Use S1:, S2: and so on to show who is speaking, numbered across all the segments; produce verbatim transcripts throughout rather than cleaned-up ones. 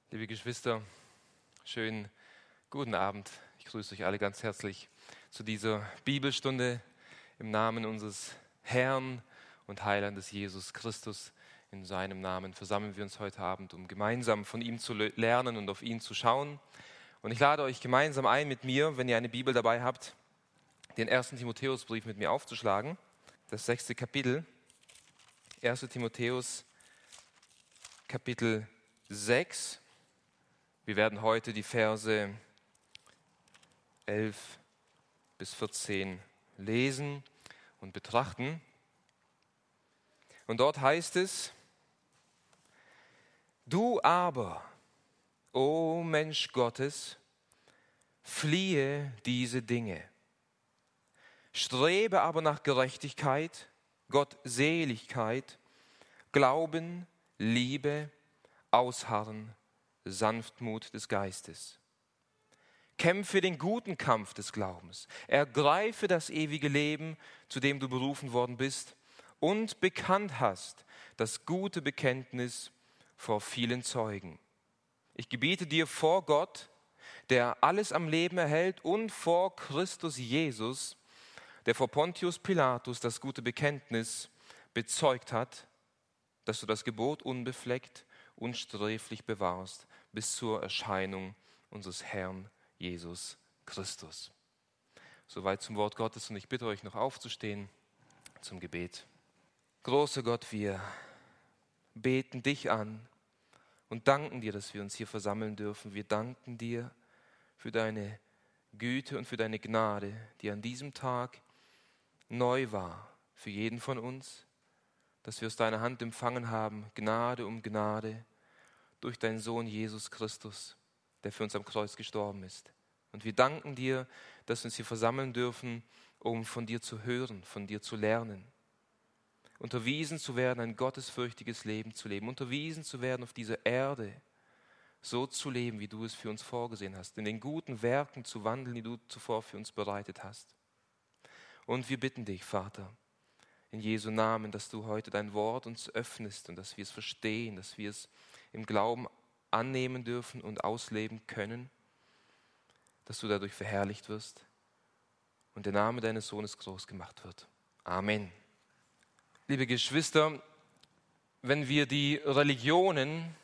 S1: Liebe Geschwister, schönen guten Abend. Ich grüße euch alle ganz herzlich zu dieser Bibelstunde im Namen unseres Herrn und Heilandes Jesus Christus. In seinem Namen versammeln wir uns heute Abend, um gemeinsam von ihm zu lernen und auf ihn zu schauen. Und ich lade euch gemeinsam ein, mit mir, wenn ihr eine Bibel dabei habt, den ersten Timotheusbrief mit mir aufzuschlagen. Das sechste Kapitel, erster Timotheus, Kapitel sechs. Wir werden heute die Verse elf bis vierzehn lesen und betrachten. Und dort heißt es: Du aber, o Mensch Gottes, fliehe diese Dinge. Strebe aber nach Gerechtigkeit, Gottseligkeit, Glauben, Liebe, Ausharren, Sanftmut des Geistes. Kämpfe den guten Kampf des Glaubens, ergreife das ewige Leben, zu dem du berufen worden bist und bekannt hast das gute Bekenntnis vor vielen Zeugen. Ich gebiete dir vor Gott, der alles am Leben erhält, und vor Christus Jesus, der vor Pontius Pilatus das gute Bekenntnis bezeugt hat, dass du das Gebot unbefleckt, unsträflich bewahrst, bis zur Erscheinung unseres Herrn Jesus Christus. Soweit zum Wort Gottes, und ich bitte euch noch aufzustehen zum Gebet. Großer Gott, wir beten dich an und danken dir, dass wir uns hier versammeln dürfen. Wir danken dir für deine Güte und für deine Gnade, die an diesem Tag neu war für jeden von uns, dass wir aus deiner Hand empfangen haben, Gnade um Gnade, durch deinen Sohn Jesus Christus, der für uns am Kreuz gestorben ist. Und wir danken dir, dass wir uns hier versammeln dürfen, um von dir zu hören, von dir zu lernen. Unterwiesen zu werden, ein gottesfürchtiges Leben zu leben. Unterwiesen zu werden, auf dieser Erde so zu leben, wie du es für uns vorgesehen hast. In den guten Werken zu wandeln, die du zuvor für uns bereitet hast. Und wir bitten dich, Vater, in Jesu Namen, dass du heute dein Wort uns öffnest und dass wir es verstehen, dass wir es im Glauben annehmen dürfen und ausleben können, dass du dadurch verherrlicht wirst und der Name deines Sohnes groß gemacht wird. Amen. Liebe Geschwister, wenn wir die Religionen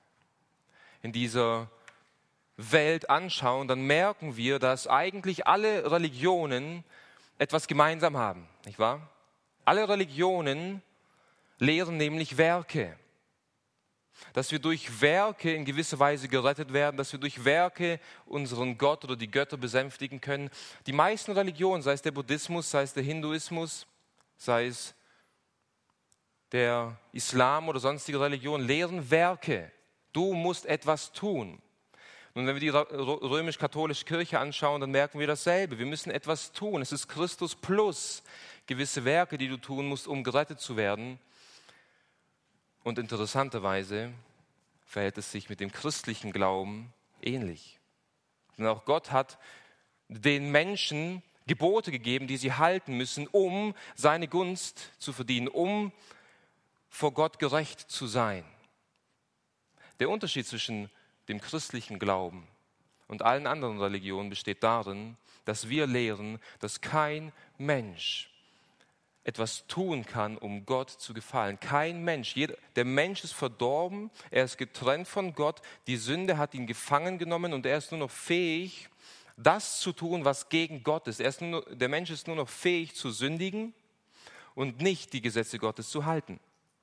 S1: in dieser Welt anschauen, dann merken wir, dass eigentlich alle Religionen etwas gemeinsam haben, nicht wahr? Alle Religionen lehren nämlich Werke. Dass wir durch Werke in gewisser Weise gerettet werden, dass wir durch Werke unseren Gott oder die Götter besänftigen können. Die meisten Religionen, sei es der Buddhismus, sei es der Hinduismus, sei es der Islam oder sonstige Religionen, lehren Werke. Du musst etwas tun. Und wenn wir die römisch-katholische Kirche anschauen, dann merken wir dasselbe. Wir müssen etwas tun. Es ist Christus plus gewisse Werke, die du tun musst, um gerettet zu werden. Und interessanterweise verhält es sich mit dem christlichen Glauben ähnlich. Denn auch Gott hat den Menschen Gebote gegeben, die sie halten müssen, um seine Gunst zu verdienen, um vor Gott gerecht zu sein. Der Unterschied zwischen dem christlichen Glauben und allen anderen Religionen besteht darin, dass wir lehren, dass kein Mensch etwas tun kann, um Gott zu gefallen. Kein Mensch. Jeder, der Mensch ist verdorben, er ist getrennt von Gott, die Sünde hat ihn gefangen genommen und er ist nur noch fähig, das zu tun, was gegen Gott ist. Er ist nur, der Mensch ist nur noch fähig zu sündigen und nicht die Gesetze Gottes zu halten.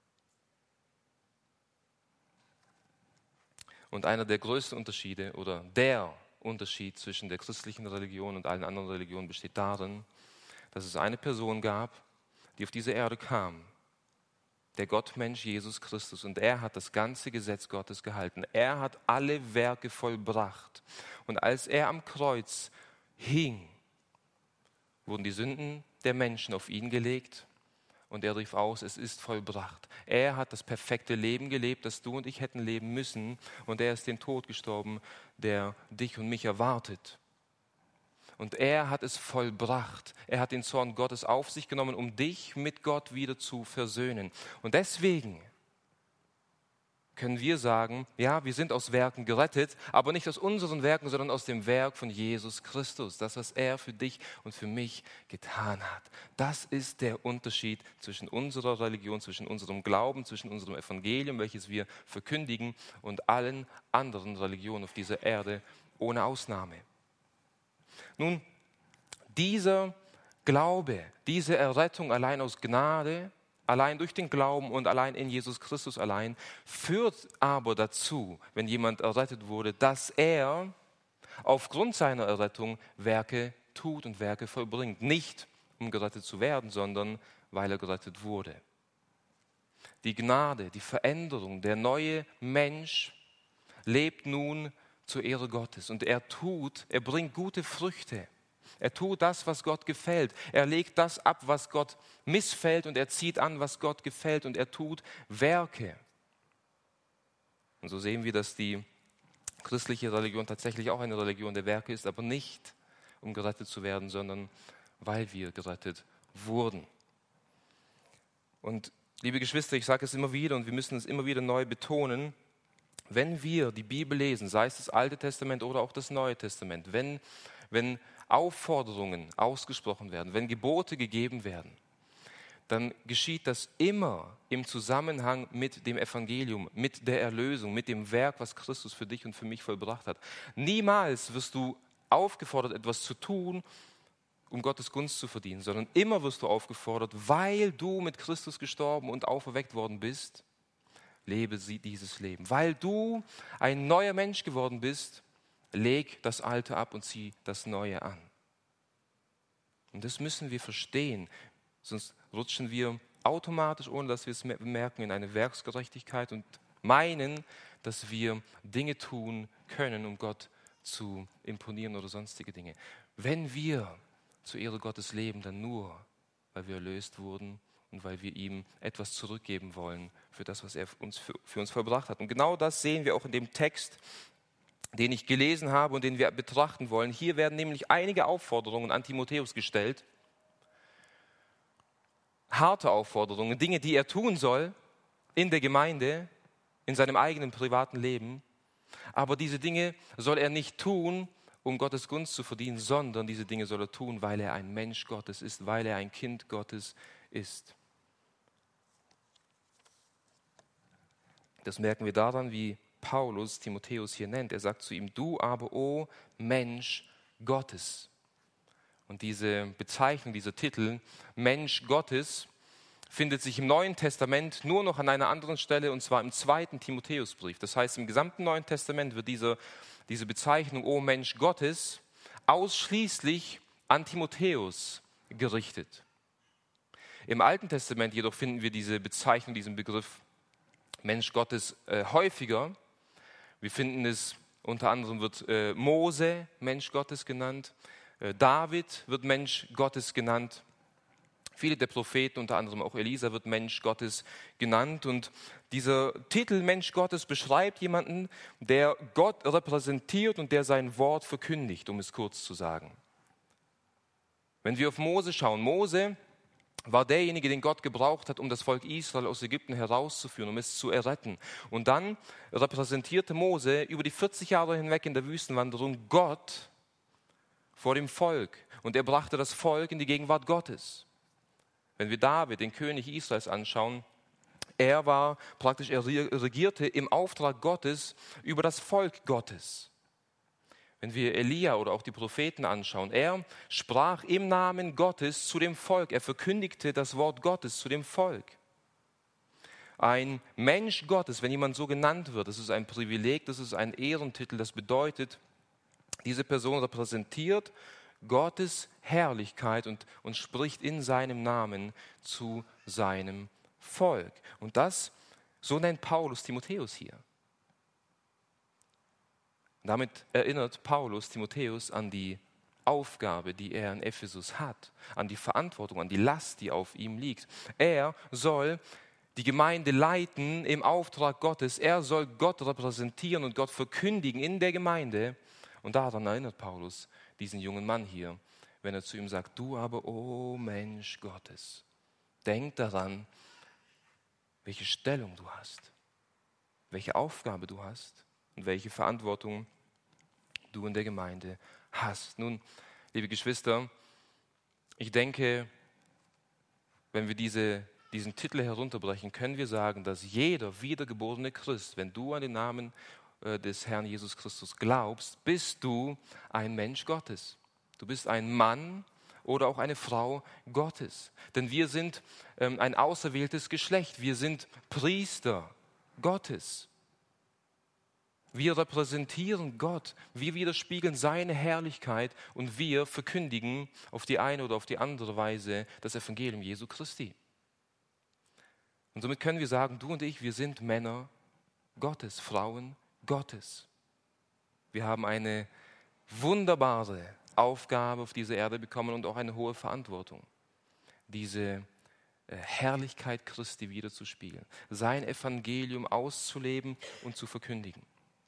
S1: Und einer der größten Unterschiede oder der Unterschied zwischen der christlichen Religion und allen anderen Religionen besteht darin, dass es eine Person gab, die auf diese Erde kam, der Gottmensch Jesus Christus, und er hat das ganze Gesetz Gottes gehalten. Er hat alle Werke vollbracht. Und als er am Kreuz hing, wurden die Sünden der Menschen auf ihn gelegt und er rief aus, es ist vollbracht. Er hat das perfekte Leben gelebt, das du und ich hätten leben müssen, und er ist den Tod gestorben, der dich und mich erwartet. Und er hat es vollbracht. Er hat den Zorn Gottes auf sich genommen, um dich mit Gott wieder zu versöhnen. Und deswegen können wir sagen, ja, wir sind aus Werken gerettet, aber nicht aus unseren Werken, sondern aus dem Werk von Jesus Christus. Das, was er für dich und für mich getan hat. Das ist der Unterschied zwischen unserer Religion, zwischen unserem Glauben, zwischen unserem Evangelium, welches wir verkündigen, und allen anderen Religionen auf dieser Erde, ohne Ausnahme. Nun, dieser Glaube, diese Errettung allein aus Gnade, allein durch den Glauben und allein in Jesus Christus allein, führt aber dazu, wenn jemand errettet wurde, dass er aufgrund seiner Errettung Werke tut und Werke vollbringt. Nicht um gerettet zu werden, sondern weil er gerettet wurde. Die Gnade, die Veränderung, der neue Mensch lebt nun zur Ehre Gottes und er tut, er bringt gute Früchte. Er tut das, was Gott gefällt. Er legt das ab, was Gott missfällt, und er zieht an, was Gott gefällt, und er tut Werke. Und so sehen wir, dass die christliche Religion tatsächlich auch eine Religion der Werke ist, aber nicht, um gerettet zu werden, sondern weil wir gerettet wurden. Und liebe Geschwister, ich sage es immer wieder und wir müssen es immer wieder neu betonen, wenn wir die Bibel lesen, sei es das Alte Testament oder auch das Neue Testament, wenn, wenn Aufforderungen ausgesprochen werden, wenn Gebote gegeben werden, dann geschieht das immer im Zusammenhang mit dem Evangelium, mit der Erlösung, mit dem Werk, was Christus für dich und für mich vollbracht hat. Niemals wirst du aufgefordert, etwas zu tun, um Gottes Gunst zu verdienen, sondern immer wirst du aufgefordert, weil du mit Christus gestorben und auferweckt worden bist, lebe sie dieses Leben. Weil du ein neuer Mensch geworden bist, leg das Alte ab und zieh das Neue an. Und das müssen wir verstehen, sonst rutschen wir automatisch, ohne dass wir es merken, in eine Werksgerechtigkeit und meinen, dass wir Dinge tun können, um Gott zu imponieren oder sonstige Dinge. Wenn wir zur Ehre Gottes leben, dann nur, weil wir erlöst wurden und weil wir ihm etwas zurückgeben wollen für das, was er uns für, für uns vollbracht hat. Und genau das sehen wir auch in dem Text, den ich gelesen habe und den wir betrachten wollen. Hier werden nämlich einige Aufforderungen an Timotheus gestellt. Harte Aufforderungen, Dinge, die er tun soll in der Gemeinde, in seinem eigenen privaten Leben. Aber diese Dinge soll er nicht tun, um Gottes Gunst zu verdienen, sondern diese Dinge soll er tun, weil er ein Mensch Gottes ist, weil er ein Kind Gottes ist. Das merken wir daran, wie Paulus Timotheus hier nennt. Er sagt zu ihm, du aber, o Mensch Gottes. Und diese Bezeichnung, dieser Titel, Mensch Gottes, findet sich im Neuen Testament nur noch an einer anderen Stelle, und zwar im zweiten Timotheusbrief. Das heißt, im gesamten Neuen Testament wird diese, diese Bezeichnung, o Mensch Gottes, ausschließlich an Timotheus gerichtet. Im Alten Testament jedoch finden wir diese Bezeichnung, diesen Begriff Mensch Gottes äh, häufiger. Wir finden es, unter anderem wird äh, Mose Mensch Gottes genannt, äh, David wird Mensch Gottes genannt, viele der Propheten, unter anderem auch Elisa, wird Mensch Gottes genannt. Und dieser Titel Mensch Gottes beschreibt jemanden, der Gott repräsentiert und der sein Wort verkündigt, um es kurz zu sagen. Wenn wir auf Mose schauen, Mose war derjenige, den Gott gebraucht hat, um das Volk Israel aus Ägypten herauszuführen, um es zu erretten. Und dann repräsentierte Mose über die vierzig Jahre hinweg in der Wüstenwanderung Gott vor dem Volk. Und er brachte das Volk in die Gegenwart Gottes. Wenn wir David, den König Israels, anschauen, er war praktisch, er regierte im Auftrag Gottes über das Volk Gottes. Wenn wir Elia oder auch die Propheten anschauen, er sprach im Namen Gottes zu dem Volk. Er verkündigte das Wort Gottes zu dem Volk. Ein Mensch Gottes, wenn jemand so genannt wird, das ist ein Privileg, das ist ein Ehrentitel, das bedeutet, diese Person repräsentiert Gottes Herrlichkeit und, und spricht in seinem Namen zu seinem Volk. Und das, so nennt Paulus Timotheus hier. Damit erinnert Paulus Timotheus an die Aufgabe, die er in Ephesus hat, an die Verantwortung, an die Last, die auf ihm liegt. Er soll die Gemeinde leiten im Auftrag Gottes. Er soll Gott repräsentieren und Gott verkündigen in der Gemeinde. Und daran erinnert Paulus diesen jungen Mann hier, wenn er zu ihm sagt, du aber, o Mensch Gottes, denk daran, welche Stellung du hast. welche Aufgabe du hast und welche Verantwortung du in der Gemeinde hast. Nun, liebe Geschwister, ich denke, wenn wir diese, diesen Titel herunterbrechen, können wir sagen, dass jeder wiedergeborene Christ, wenn du an den Namen äh, des Herrn Jesus Christus glaubst, bist du ein Mensch Gottes. Du bist ein Mann oder auch eine Frau Gottes. Denn wir sind ähm, ein auserwähltes Geschlecht. Wir sind Priester Gottes. Wir repräsentieren Gott. Wir widerspiegeln seine Herrlichkeit und wir verkündigen auf die eine oder auf die andere Weise das Evangelium Jesu Christi. Und somit können wir sagen, du und ich, wir sind Männer Gottes, Frauen Gottes. Wir haben eine wunderbare Aufgabe auf dieser Erde bekommen und auch eine hohe Verantwortung, diese Herrlichkeit Christi wiederzuspiegeln, sein Evangelium auszuleben und zu verkündigen.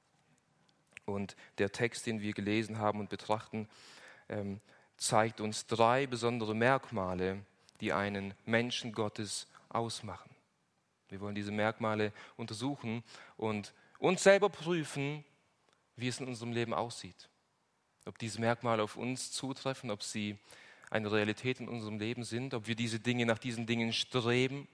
S1: Und der Text, den wir gelesen haben und betrachten, ähm, zeigt uns drei besondere Merkmale, die einen Menschen Gottes ausmachen. Wir wollen diese Merkmale untersuchen und uns selber prüfen, wie es in unserem Leben aussieht. Ob diese Merkmale auf uns zutreffen, ob sie eine Realität in unserem Leben sind, ob wir diese Dinge nach diesen Dingen streben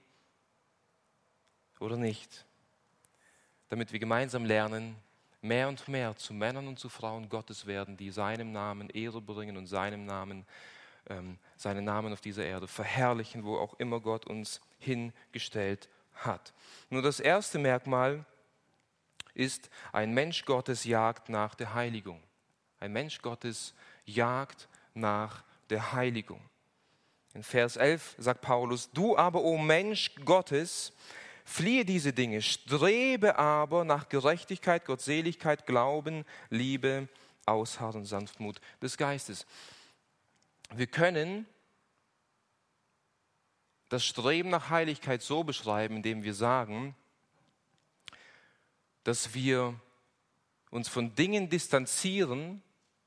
S1: oder nicht. Damit wir gemeinsam lernen, mehr und mehr zu Männern und zu Frauen Gottes werden, die seinem Namen Ehre bringen und seinem Namen, ähm, seinen Namen auf dieser Erde verherrlichen, wo auch immer Gott uns hingestellt hat. Nur das erste Merkmal ist, ein Mensch Gottes jagt nach der Heiligung. Ein Mensch Gottes jagt nach der Heiligung. In Vers elf sagt Paulus, du aber, o Mensch Gottes, fliehe diese Dinge, strebe aber nach Gerechtigkeit, Gottseligkeit, Glauben, Liebe, Ausharren, Sanftmut des Geistes. Wir können das Streben nach Heiligkeit so beschreiben, indem wir sagen, dass wir uns von Dingen distanzieren,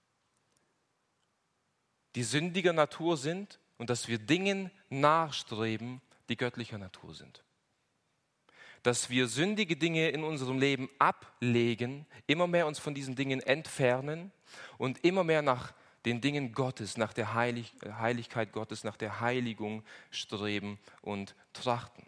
S1: die sündiger Natur sind, und dass wir Dingen nachstreben, die göttlicher Natur sind. Dass wir sündige Dinge in unserem Leben ablegen, immer mehr uns von diesen Dingen entfernen und immer mehr nach den Dingen Gottes, nach der Heilig- Heiligkeit Gottes, nach der Heiligung streben und trachten.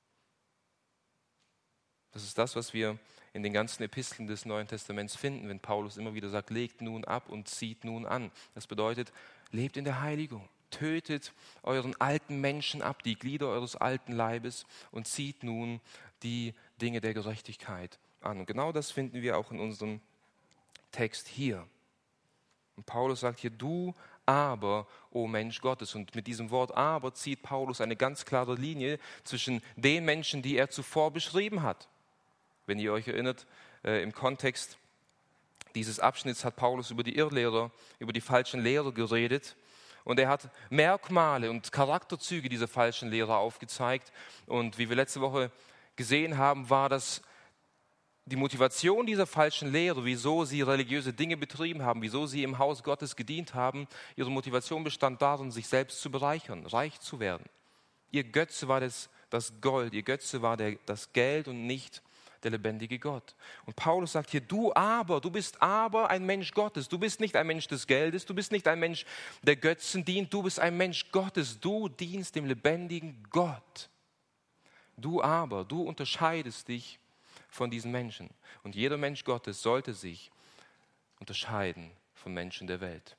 S1: Das ist das, was wir in den ganzen Episteln des Neuen Testaments finden, wenn Paulus immer wieder sagt, legt nun ab und zieht nun an. Das bedeutet, lebt in der Heiligung, tötet euren alten Menschen ab, die Glieder eures alten Leibes, und zieht nun die Dinge der Gerechtigkeit an. Und genau das finden wir auch in unserem Text hier. Und Paulus sagt hier, du aber, o Mensch Gottes. Und mit diesem Wort aber zieht Paulus eine ganz klare Linie zwischen den Menschen, die er zuvor beschrieben hat. Wenn ihr euch erinnert, äh, im Kontext dieses Abschnitts hat Paulus über die Irrlehrer, über die falschen Lehrer geredet. Und er hat Merkmale und Charakterzüge dieser falschen Lehrer aufgezeigt. Und wie wir letzte Woche gesehen haben, war das die Motivation dieser falschen Lehrer, wieso sie religiöse Dinge betrieben haben, wieso sie im Haus Gottes gedient haben. Ihre Motivation bestand darin, sich selbst zu bereichern, reich zu werden. Ihr Götze war das, das Gold, ihr Götze war der, das Geld und nicht der lebendige Gott. Und Paulus sagt hier, du aber, du bist aber ein Mensch Gottes. Du bist nicht ein Mensch des Geldes, du bist nicht ein Mensch, der Götzen dient, du bist ein Mensch Gottes. Du dienst dem lebendigen Gott. Du aber, du unterscheidest dich von diesen Menschen. Und jeder Mensch Gottes sollte sich unterscheiden von Menschen der Welt.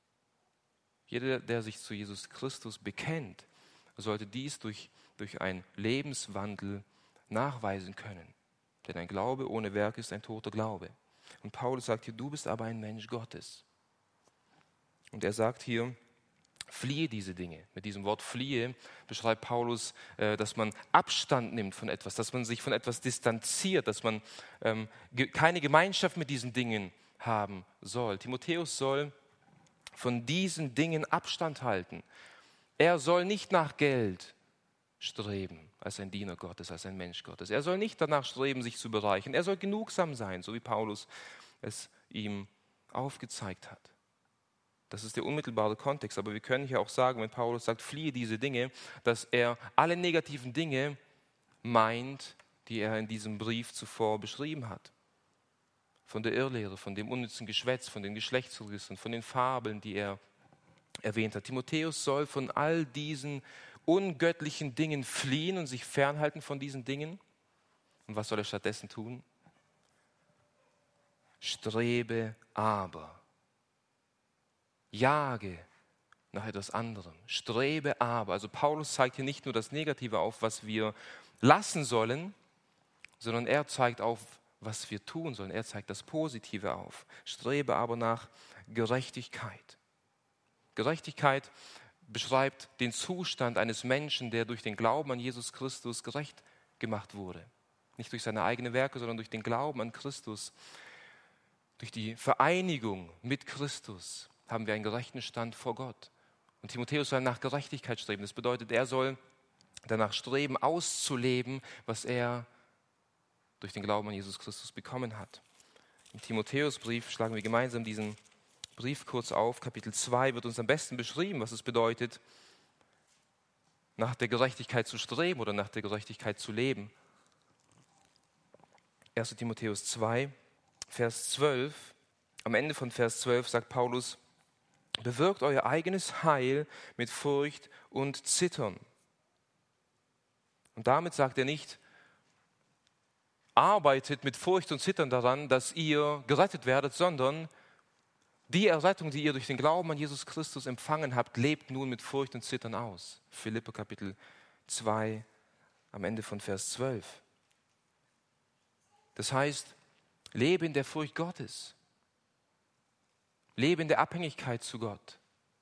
S1: Jeder, der sich zu Jesus Christus bekennt, sollte dies durch, durch einen Lebenswandel nachweisen können. Denn ein Glaube ohne Werk ist ein toter Glaube. Und Paulus sagt hier, du bist aber ein Mensch Gottes. Und er sagt hier, fliehe diese Dinge. Mit diesem Wort fliehe beschreibt Paulus, äh, dass man Abstand nimmt von etwas, dass man sich von etwas distanziert, dass man ähm, ge- keine Gemeinschaft mit diesen Dingen haben soll. Timotheus soll von diesen Dingen Abstand halten. Er soll nicht nach Geld streben, als ein Diener Gottes, als ein Mensch Gottes. Er soll nicht danach streben, sich zu bereichern. Er soll genugsam sein, so wie Paulus es ihm aufgezeigt hat. Das ist der unmittelbare Kontext. Aber wir können hier auch sagen, wenn Paulus sagt, fliehe diese Dinge, dass er alle negativen Dinge meint, die er in diesem Brief zuvor beschrieben hat. Von der Irrlehre, von dem unnützen Geschwätz, von den Geschlechtsregistern, von den Fabeln, die er erwähnt hat. Timotheus soll von all diesen ungöttlichen Dingen fliehen und sich fernhalten von diesen Dingen. Und was soll er stattdessen tun? Strebe aber. Jage nach etwas anderem. Strebe aber. Also Paulus zeigt hier nicht nur das Negative auf, was wir lassen sollen, sondern er zeigt auf, was wir tun sollen. Er zeigt das Positive auf. Strebe aber nach Gerechtigkeit. Gerechtigkeit beschreibt den Zustand eines Menschen, der durch den Glauben an Jesus Christus gerecht gemacht wurde. Nicht durch seine eigenen Werke, sondern durch den Glauben an Christus. Durch die Vereinigung mit Christus haben wir einen gerechten Stand vor Gott. Und Timotheus soll nach Gerechtigkeit streben. Das bedeutet, er soll danach streben, auszuleben, was er durch den Glauben an Jesus Christus bekommen hat. Im Timotheusbrief schlagen wir gemeinsam diesen Brief kurz auf. Kapitel zwei wird uns am besten beschrieben, was es bedeutet, nach der Gerechtigkeit zu streben oder nach der Gerechtigkeit zu leben. erster Timotheus zwei, Vers zwölf. Am Ende von Vers zwölf sagt Paulus: Bewirkt euer eigenes Heil mit Furcht und Zittern. Und damit sagt er nicht, arbeitet mit Furcht und Zittern daran, dass ihr gerettet werdet, sondern die Errettung, die ihr durch den Glauben an Jesus Christus empfangen habt, lebt nun mit Furcht und Zittern aus. Philipper Kapitel zwei, am Ende von Vers zwölf. Das heißt, lebe in der Furcht Gottes. Lebe in der Abhängigkeit zu Gott.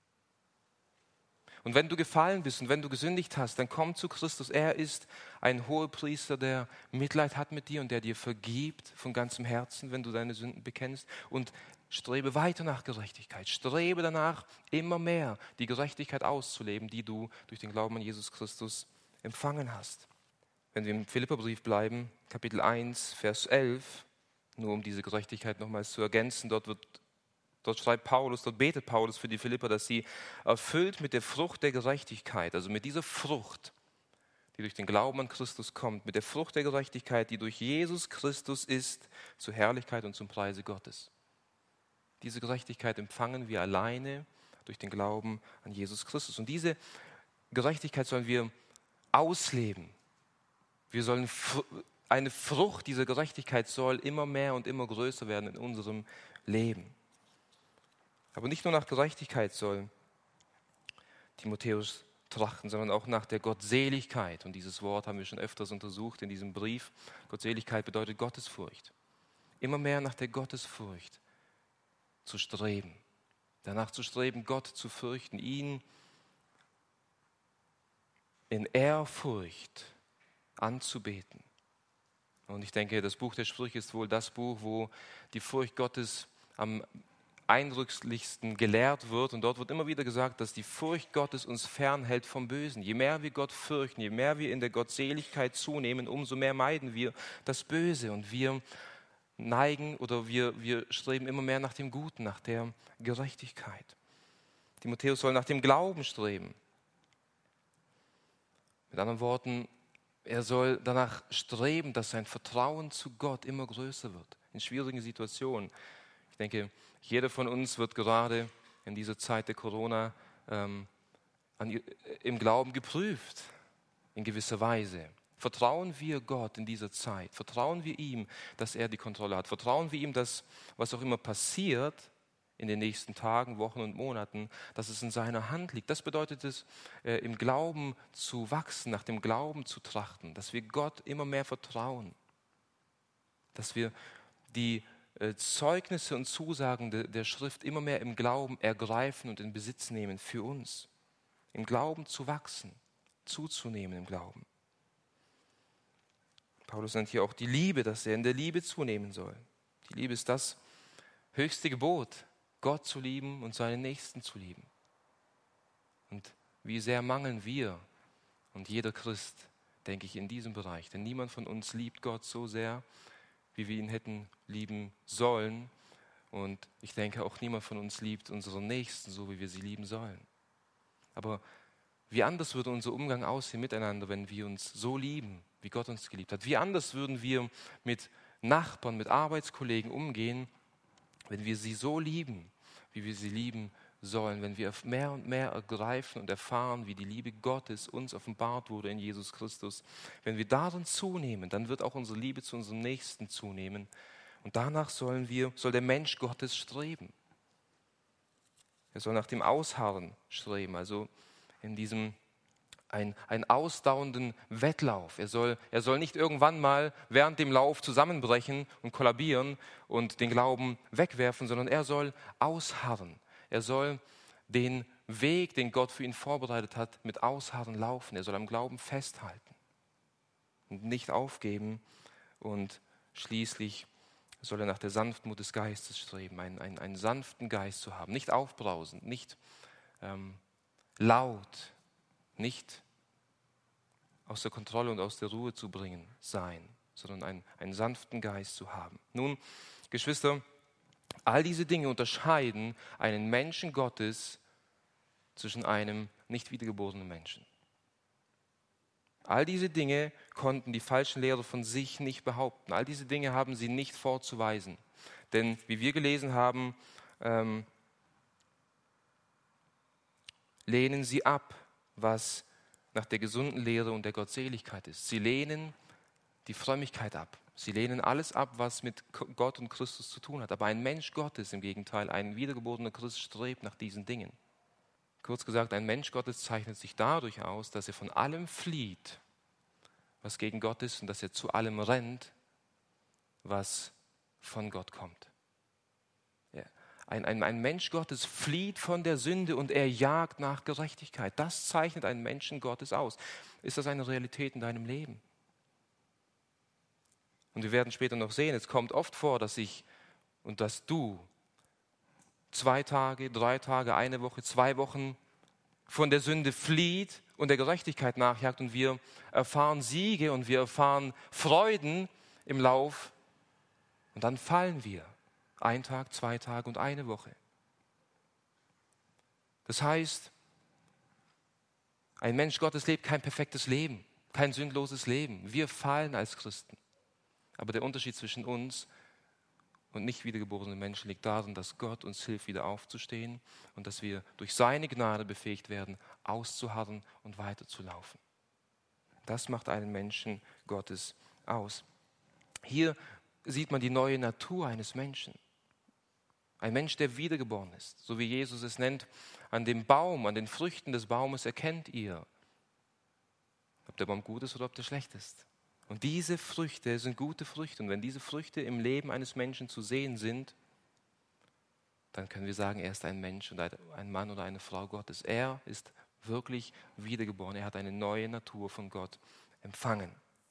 S1: Und wenn du gefallen bist und wenn du gesündigt hast, dann komm zu Christus. Er ist ein Hohepriester, der Mitleid hat mit dir und der dir vergibt von ganzem Herzen, wenn du deine Sünden bekennst. Und strebe weiter nach Gerechtigkeit. Strebe danach, immer mehr die Gerechtigkeit auszuleben, die du durch den Glauben an Jesus Christus empfangen hast. Wenn wir im Philipperbrief bleiben, Kapitel eins, Vers elf, nur um diese Gerechtigkeit nochmals zu ergänzen, dort wird Dort schreibt Paulus, dort betet Paulus für die Philipper, dass sie erfüllt mit der Frucht der Gerechtigkeit, also mit dieser Frucht, die durch den Glauben an Christus kommt, mit der Frucht der Gerechtigkeit, die durch Jesus Christus ist, zur Herrlichkeit und zum Preise Gottes. Diese Gerechtigkeit empfangen wir alleine durch den Glauben an Jesus Christus. Und diese Gerechtigkeit sollen wir ausleben. Wir sollen eine Frucht dieser Gerechtigkeit soll immer mehr und immer größer werden in unserem Leben. Aber nicht nur nach Gerechtigkeit soll Timotheus trachten, sondern auch nach der Gottseligkeit. Und dieses Wort haben wir schon öfters untersucht in diesem Brief. Gottseligkeit bedeutet Gottesfurcht. Immer mehr nach der Gottesfurcht zu streben. Danach zu streben, Gott zu fürchten, ihn in Ehrfurcht anzubeten. Und ich denke, das Buch der Sprüche ist wohl das Buch, wo die Furcht Gottes am eindrücklichsten gelehrt wird. Und dort wird immer wieder gesagt, dass die Furcht Gottes uns fernhält vom Bösen. Je mehr wir Gott fürchten, je mehr wir in der Gottseligkeit zunehmen, umso mehr meiden wir das Böse. Und wir neigen oder wir, wir streben immer mehr nach dem Guten, nach der Gerechtigkeit. Timotheus soll nach dem Glauben streben. Mit anderen Worten, er soll danach streben, dass sein Vertrauen zu Gott immer größer wird, in schwierigen Situationen. Ich denke, jeder von uns wird gerade in dieser Zeit der Corona ähm, an, im Glauben geprüft, in gewisser Weise. Vertrauen wir Gott in dieser Zeit? Vertrauen wir ihm, dass er die Kontrolle hat? Vertrauen wir ihm, dass was auch immer passiert in den nächsten Tagen, Wochen und Monaten, dass es in seiner Hand liegt? Das bedeutet es, äh, im Glauben zu wachsen, nach dem Glauben zu trachten, dass wir Gott immer mehr vertrauen, dass wir die Zeugnisse und Zusagen de, der Schrift immer mehr im Glauben ergreifen und in Besitz nehmen für uns. Im Glauben zu wachsen, zuzunehmen im Glauben. Paulus nennt hier auch die Liebe, dass er in der Liebe zunehmen soll. Die Liebe ist das höchste Gebot, Gott zu lieben und seinen Nächsten zu lieben. Und wie sehr mangeln wir und jeder Christ, denke ich, in diesem Bereich. Denn niemand von uns liebt Gott so sehr, wie wir ihn hätten lieben sollen. Und ich denke, auch niemand von uns liebt unseren Nächsten so, wie wir sie lieben sollen. Aber wie anders würde unser Umgang aussehen miteinander, wenn wir uns so lieben, wie Gott uns geliebt hat. Wie anders würden wir mit Nachbarn, mit Arbeitskollegen umgehen, wenn wir sie so lieben, wie wir sie lieben sollen, wenn wir mehr und mehr ergreifen und erfahren, wie die Liebe Gottes uns offenbart wurde in Jesus Christus. Wenn wir darin zunehmen, dann wird auch unsere Liebe zu unserem Nächsten zunehmen. Und danach sollen wir, soll der Mensch Gottes streben. Er soll nach dem Ausharren streben, also in diesem ein, einen ausdauernden Wettlauf. Er soll, er soll nicht irgendwann mal während dem Lauf zusammenbrechen und kollabieren und den Glauben wegwerfen, sondern er soll ausharren. Er soll den Weg, den Gott für ihn vorbereitet hat, mit Ausharren laufen. Er soll am Glauben festhalten und nicht aufgeben. Und schließlich soll er nach der Sanftmut des Geistes streben, einen, einen, einen sanften Geist zu haben. Nicht aufbrausend, nicht ähm, laut, nicht aus der Kontrolle und aus der Ruhe zu bringen sein, sondern einen, einen sanften Geist zu haben. Nun, Geschwister, all diese Dinge unterscheiden einen Menschen Gottes zwischen einem nicht wiedergeborenen Menschen. All diese Dinge konnten die falschen Lehrer von sich nicht behaupten. All diese Dinge haben sie nicht vorzuweisen. Denn wie wir gelesen haben, ähm, lehnen sie ab, was nach der gesunden Lehre und der Gottseligkeit ist. Sie lehnen die Frömmigkeit ab. Sie lehnen alles ab, was mit Gott und Christus zu tun hat. Aber ein Mensch Gottes im Gegenteil, ein wiedergeborener Christ, strebt nach diesen Dingen. Kurz gesagt, ein Mensch Gottes zeichnet sich dadurch aus, dass er von allem flieht, was gegen Gott ist, und dass er zu allem rennt, was von Gott kommt. Ja. Ein, ein, ein Mensch Gottes flieht von der Sünde und er jagt nach Gerechtigkeit. Das zeichnet einen Menschen Gottes aus. Ist das eine Realität in deinem Leben? Und wir werden später noch sehen, es kommt oft vor, dass ich und dass du zwei Tage, drei Tage, eine Woche, zwei Wochen von der Sünde flieht und der Gerechtigkeit nachjagt, und wir erfahren Siege und wir erfahren Freuden im Lauf, und dann fallen wir. Ein Tag, zwei Tage und eine Woche. Das heißt, ein Mensch Gottes lebt kein perfektes Leben, kein sündloses Leben. Wir fallen als Christen. Aber der Unterschied zwischen uns und nicht wiedergeborenen Menschen liegt darin, dass Gott uns hilft, wieder aufzustehen und dass wir durch seine Gnade befähigt werden, auszuharren und weiterzulaufen. Das macht einen Menschen Gottes aus. Hier sieht man die neue Natur eines Menschen. Ein Mensch, der wiedergeboren ist, so wie Jesus es nennt, an dem Baum, an den Früchten des Baumes erkennt ihr, ob der Baum gut ist oder ob der schlecht ist. Und diese Früchte sind gute Früchte. Und wenn diese Früchte im Leben eines Menschen zu sehen sind, dann können wir sagen, er ist ein Mensch und ein Mann oder eine Frau Gottes. Er ist wirklich wiedergeboren. Er hat eine neue Natur von Gott empfangen.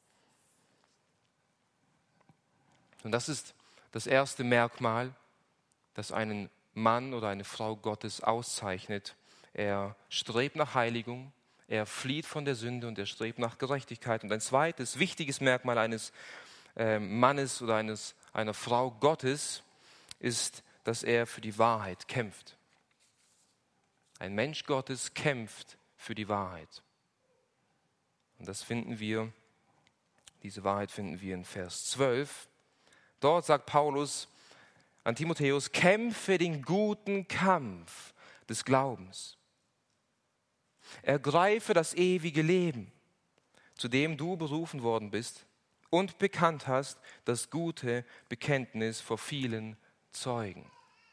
S1: Und das ist das erste Merkmal, das einen Mann oder eine Frau Gottes auszeichnet. Er strebt nach Heiligung. Er flieht von der Sünde und er strebt nach Gerechtigkeit. Und ein zweites wichtiges Merkmal eines äh, Mannes oder eines, einer Frau Gottes ist, dass er für die Wahrheit kämpft. Ein Mensch Gottes kämpft für die Wahrheit. Und das finden wir, diese Wahrheit finden wir in Vers zwölf. Dort sagt Paulus an Timotheus: Kämpfe den guten Kampf des Glaubens. Ergreife das ewige Leben, zu dem du berufen worden bist und bekannt hast das gute Bekenntnis vor vielen Zeugen.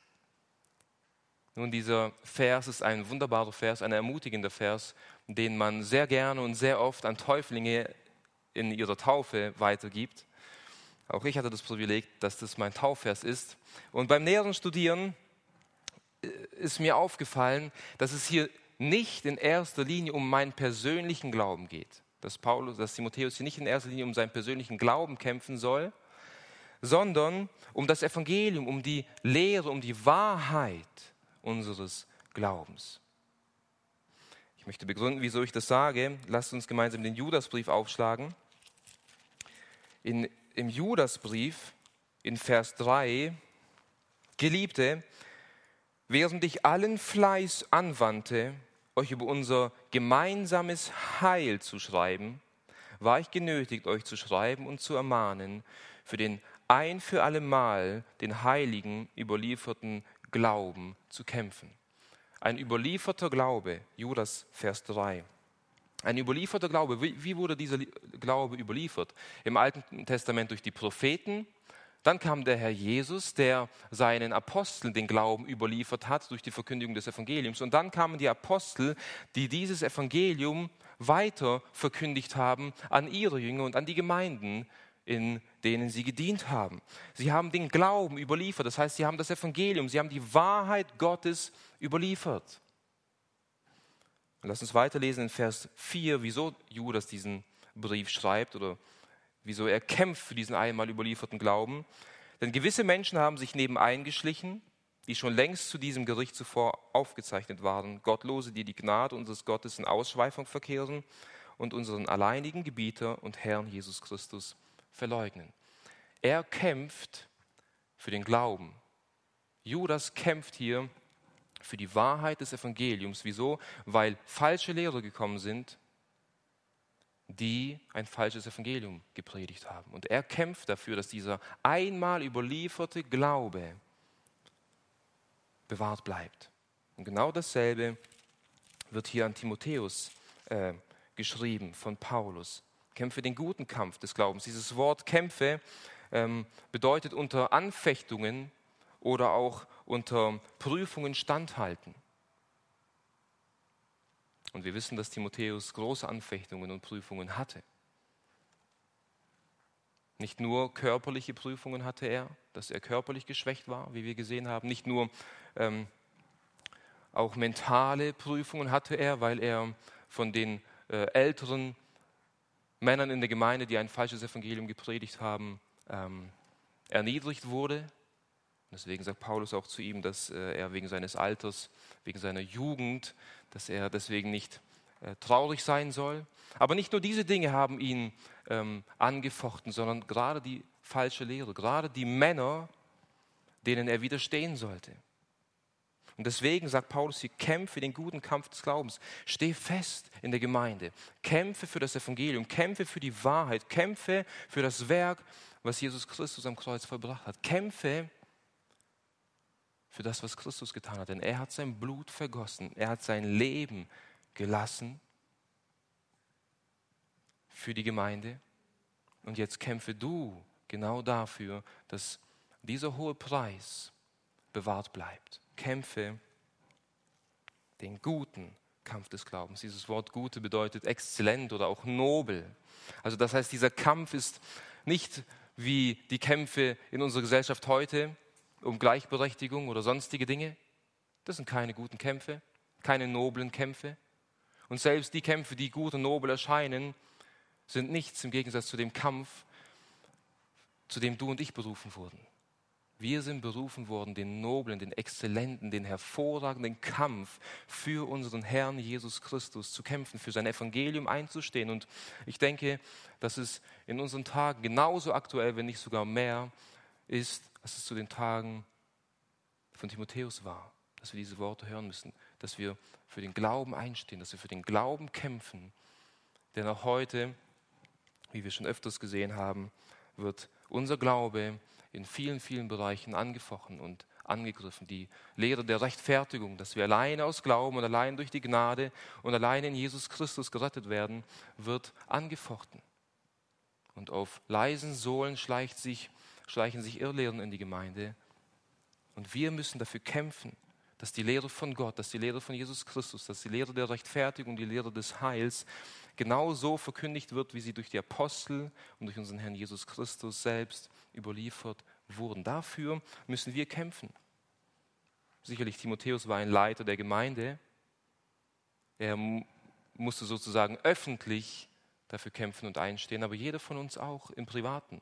S1: Nun, dieser Vers ist ein wunderbarer Vers, ein ermutigender Vers, den man sehr gerne und sehr oft an Täuflinge in ihrer Taufe weitergibt. Auch ich hatte das Privileg, dass das mein Taufvers ist. Und beim näheren Studieren ist mir aufgefallen, dass es hier nicht in erster Linie um meinen persönlichen Glauben geht. Dass Paulus, dass Timotheus hier nicht in erster Linie um seinen persönlichen Glauben kämpfen soll, sondern um das Evangelium, um die Lehre, um die Wahrheit unseres Glaubens. Ich möchte begründen, wieso ich das sage. Lasst uns gemeinsam den Judasbrief aufschlagen. In, im Judasbrief, in Vers drei, Geliebte, während ich allen Fleiß anwandte, euch über unser gemeinsames Heil zu schreiben, war ich genötigt, euch zu schreiben und zu ermahnen, für den ein für allemal den Heiligen überlieferten Glauben zu kämpfen. Ein überlieferter Glaube, Judas Vers drei. Ein überlieferter Glaube, wie, wie wurde dieser Glaube überliefert? Im Alten Testament durch die Propheten. Dann kam der Herr Jesus, der seinen Aposteln den Glauben überliefert hat durch die Verkündigung des Evangeliums. Und dann kamen die Apostel, die dieses Evangelium weiter verkündigt haben an ihre Jünger und an die Gemeinden, in denen sie gedient haben. Sie haben den Glauben überliefert, das heißt, sie haben das Evangelium, sie haben die Wahrheit Gottes überliefert. Lass uns weiterlesen in Vers vier, wieso Judas diesen Brief schreibt oder wieso er kämpft für diesen einmal überlieferten Glauben. Denn gewisse Menschen haben sich nebeneingeschlichen, die schon längst zu diesem Gericht zuvor aufgezeichnet waren. Gottlose, die die Gnade unseres Gottes in Ausschweifung verkehren und unseren alleinigen Gebieter und Herrn Jesus Christus verleugnen. Er kämpft für den Glauben. Judas kämpft hier für die Wahrheit des Evangeliums. Wieso? Weil falsche Lehrer gekommen sind, die ein falsches Evangelium gepredigt haben. Und er kämpft dafür, dass dieser einmal überlieferte Glaube bewahrt bleibt. Und genau dasselbe wird hier an Timotheus äh, geschrieben von Paulus. Kämpfe den guten Kampf des Glaubens. Dieses Wort Kämpfe ähm, bedeutet unter Anfechtungen oder auch unter Prüfungen standhalten. Und wir wissen, dass Timotheus große Anfechtungen und Prüfungen hatte. Nicht nur körperliche Prüfungen hatte er, dass er körperlich geschwächt war, wie wir gesehen haben. Nicht nur ähm, auch mentale Prüfungen hatte er, weil er von den äh, älteren Männern in der Gemeinde, die ein falsches Evangelium gepredigt haben, ähm, erniedrigt wurde. Deswegen sagt Paulus auch zu ihm, dass äh, er wegen seines Alters, wegen seiner Jugend, dass er deswegen nicht äh, traurig sein soll. Aber nicht nur diese Dinge haben ihn ähm, angefochten, sondern gerade die falsche Lehre, gerade die Männer, denen er widerstehen sollte. Und deswegen sagt Paulus hier, kämpfe den guten Kampf des Glaubens. Steh fest in der Gemeinde. Kämpfe für das Evangelium, kämpfe für die Wahrheit, kämpfe für das Werk, was Jesus Christus am Kreuz vollbracht hat. Kämpfe für das, was Christus getan hat. Denn er hat sein Blut vergossen. Er hat sein Leben gelassen für die Gemeinde. Und jetzt kämpfe du genau dafür, dass dieser hohe Preis bewahrt bleibt. Kämpfe den guten Kampf des Glaubens. Dieses Wort Gute bedeutet exzellent oder auch nobel. Also das heißt, dieser Kampf ist nicht wie die Kämpfe in unserer Gesellschaft heute, um Gleichberechtigung oder sonstige Dinge. Das sind keine guten Kämpfe, keine noblen Kämpfe. Und selbst die Kämpfe, die gut und nobel erscheinen, sind nichts im Gegensatz zu dem Kampf, zu dem du und ich berufen wurden. Wir sind berufen worden, den noblen, den exzellenten, den hervorragenden Kampf für unseren Herrn Jesus Christus zu kämpfen, für sein Evangelium einzustehen. Und ich denke, dass es in unseren Tagen genauso aktuell, wenn nicht sogar mehr, ist, als es zu den Tagen von Timotheus war, dass wir diese Worte hören müssen, dass wir für den Glauben einstehen, dass wir für den Glauben kämpfen, denn auch heute, wie wir schon öfters gesehen haben, wird unser Glaube in vielen, vielen Bereichen angefochten und angegriffen. Die Lehre der Rechtfertigung, dass wir alleine aus Glauben und allein durch die Gnade und allein in Jesus Christus gerettet werden, wird angefochten. Und auf leisen Sohlen schleicht sich schleichen sich Irrlehren in die Gemeinde. Und wir müssen dafür kämpfen, dass die Lehre von Gott, dass die Lehre von Jesus Christus, dass die Lehre der Rechtfertigung, die Lehre des Heils genau so verkündigt wird, wie sie durch die Apostel und durch unseren Herrn Jesus Christus selbst überliefert wurden. Dafür müssen wir kämpfen. Sicherlich, Timotheus war ein Leiter der Gemeinde. Er musste sozusagen öffentlich dafür kämpfen und einstehen, aber jeder von uns auch im Privaten.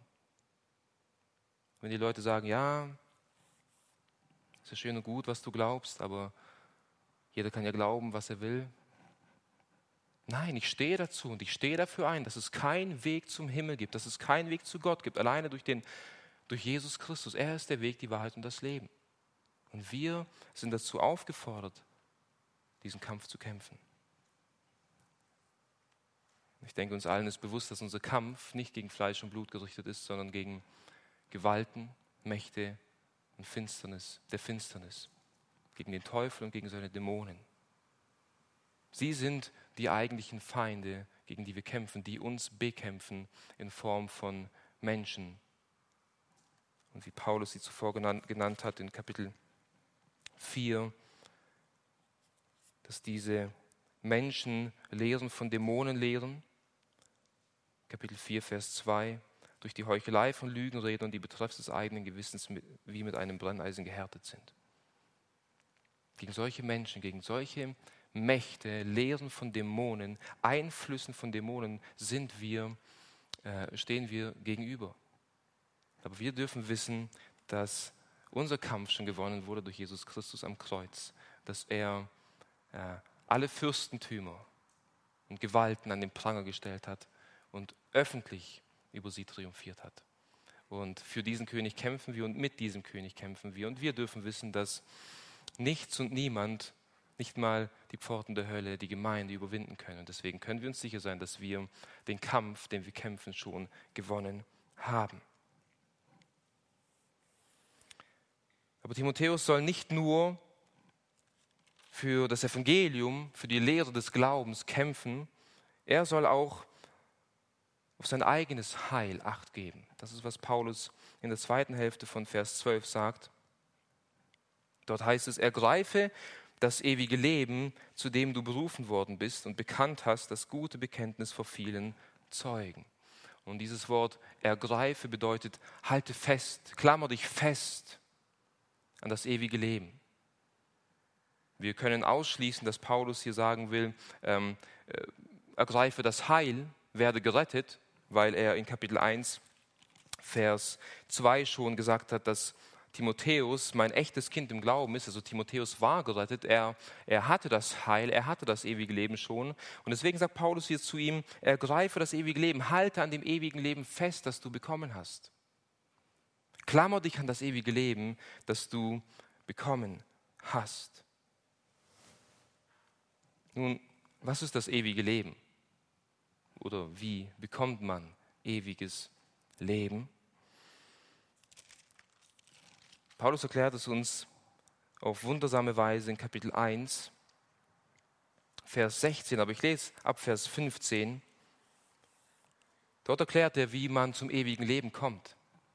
S1: Wenn die Leute sagen, ja, ist ja schön und gut, was du glaubst, aber jeder kann ja glauben, was er will. Nein, ich stehe dazu und ich stehe dafür ein, dass es keinen Weg zum Himmel gibt, dass es keinen Weg zu Gott gibt, alleine durch, den, durch Jesus Christus. Er ist der Weg, die Wahrheit und das Leben. Und wir sind dazu aufgefordert, diesen Kampf zu kämpfen. Ich denke, uns allen ist bewusst, dass unser Kampf nicht gegen Fleisch und Blut gerichtet ist, sondern gegen Gewalten, Mächte und Finsternis, der Finsternis, gegen den Teufel und gegen seine Dämonen. Sie sind die eigentlichen Feinde, gegen die wir kämpfen, die uns bekämpfen in Form von Menschen. Und wie Paulus sie zuvor genannt, genannt hat in Kapitel vier, dass diese Menschen Lehren von Dämonen lehren. Kapitel vier, Vers zwei, durch die Heuchelei von Lügen reden und die betreffs des eigenen Gewissens wie mit einem Brenneisen gehärtet sind. Gegen solche Menschen, gegen solche Mächte, Lehren von Dämonen, Einflüssen von Dämonen sind wir, äh, stehen wir gegenüber. Aber wir dürfen wissen, dass unser Kampf schon gewonnen wurde durch Jesus Christus am Kreuz, dass er äh, alle Fürstentümer und Gewalten an den Pranger gestellt hat und öffentlich über sie triumphiert hat. Und für diesen König kämpfen wir und mit diesem König kämpfen wir. Und wir dürfen wissen, dass nichts und niemand, nicht mal die Pforten der Hölle, die Gemeinde überwinden können. Und deswegen können wir uns sicher sein, dass wir den Kampf, den wir kämpfen, schon gewonnen haben. Aber Timotheus soll nicht nur für das Evangelium, für die Lehre des Glaubens kämpfen, er soll auch auf sein eigenes Heil Acht geben. Das ist, was Paulus in der zweiten Hälfte von Vers zwölf sagt. Dort heißt es, ergreife das ewige Leben, zu dem du berufen worden bist und bekannt hast, das gute Bekenntnis vor vielen Zeugen. Und dieses Wort ergreife bedeutet, halte fest, klammer dich fest an das ewige Leben. Wir können ausschließen, dass Paulus hier sagen will, ähm, äh, ergreife das Heil, werde gerettet, weil er in Kapitel eins, Vers zwei schon gesagt hat, dass Timotheus mein echtes Kind im Glauben ist. Also Timotheus war gerettet, er, er hatte das Heil, er hatte das ewige Leben schon. Und deswegen sagt Paulus hier zu ihm, ergreife das ewige Leben, halte an dem ewigen Leben fest, das du bekommen hast. Klammer dich an das ewige Leben, das du bekommen hast. Nun, was ist das ewige Leben? Oder wie bekommt man ewiges Leben? Paulus erklärt es uns auf wundersame Weise in Kapitel eins, Vers sechzehn, aber ich lese ab Vers fünfzehn. Dort erklärt er, wie man zum ewigen Leben kommt.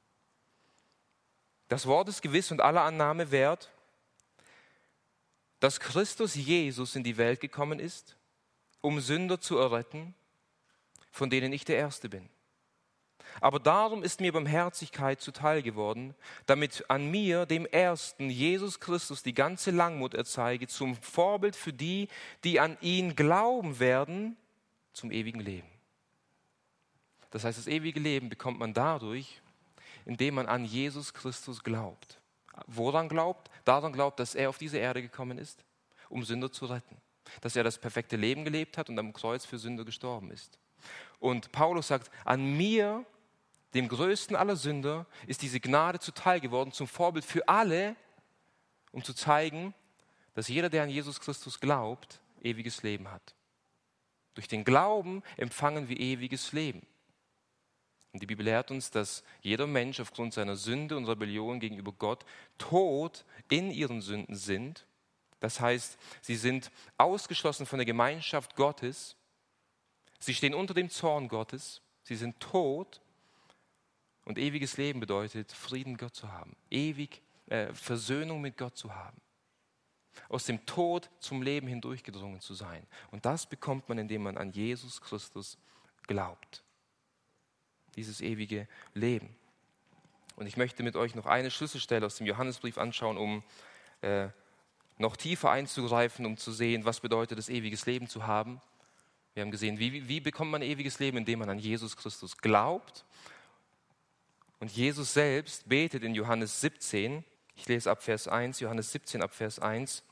S1: Das Wort ist gewiss und aller Annahme wert, dass Christus Jesus in die Welt gekommen ist, um Sünder zu erretten, von denen ich der Erste bin. Aber darum ist mir Barmherzigkeit zuteil geworden, damit an mir, dem Ersten, Jesus Christus, die ganze Langmut erzeige, zum Vorbild für die, die an ihn glauben werden, zum ewigen Leben. Das heißt, das ewige Leben bekommt man dadurch, indem man an Jesus Christus glaubt. Woran glaubt? Daran glaubt, dass er auf diese Erde gekommen ist, um Sünder zu retten. Dass er das perfekte Leben gelebt hat und am Kreuz für Sünder gestorben ist. Und Paulus sagt, an mir, dem größten aller Sünder, ist diese Gnade zuteil geworden, zum Vorbild für alle, um zu zeigen, dass jeder, der an Jesus Christus glaubt, ewiges Leben hat. Durch den Glauben empfangen wir ewiges Leben. Und die Bibel lehrt uns, dass jeder Mensch aufgrund seiner Sünde und Rebellion gegenüber Gott tot in ihren Sünden sind. Das heißt, sie sind ausgeschlossen von der Gemeinschaft Gottes. Sie stehen unter dem Zorn Gottes. Sie sind tot. Und ewiges Leben bedeutet, Frieden mit Gott zu haben. Ewig äh, Versöhnung mit Gott zu haben. Aus dem Tod zum Leben hindurchgedrungen zu sein. Und das bekommt man, indem man an Jesus Christus glaubt. Dieses ewige Leben. Und ich möchte mit euch noch eine Schlüsselstelle aus dem Johannesbrief anschauen, um äh, noch tiefer einzugreifen, um zu sehen, was bedeutet es, ewiges Leben zu haben. Wir haben gesehen, wie, wie bekommt man ewiges Leben, indem man an Jesus Christus glaubt. Und Jesus selbst betet in Johannes siebzehn, ich lese ab Vers eins, Johannes siebzehn ab Vers eins.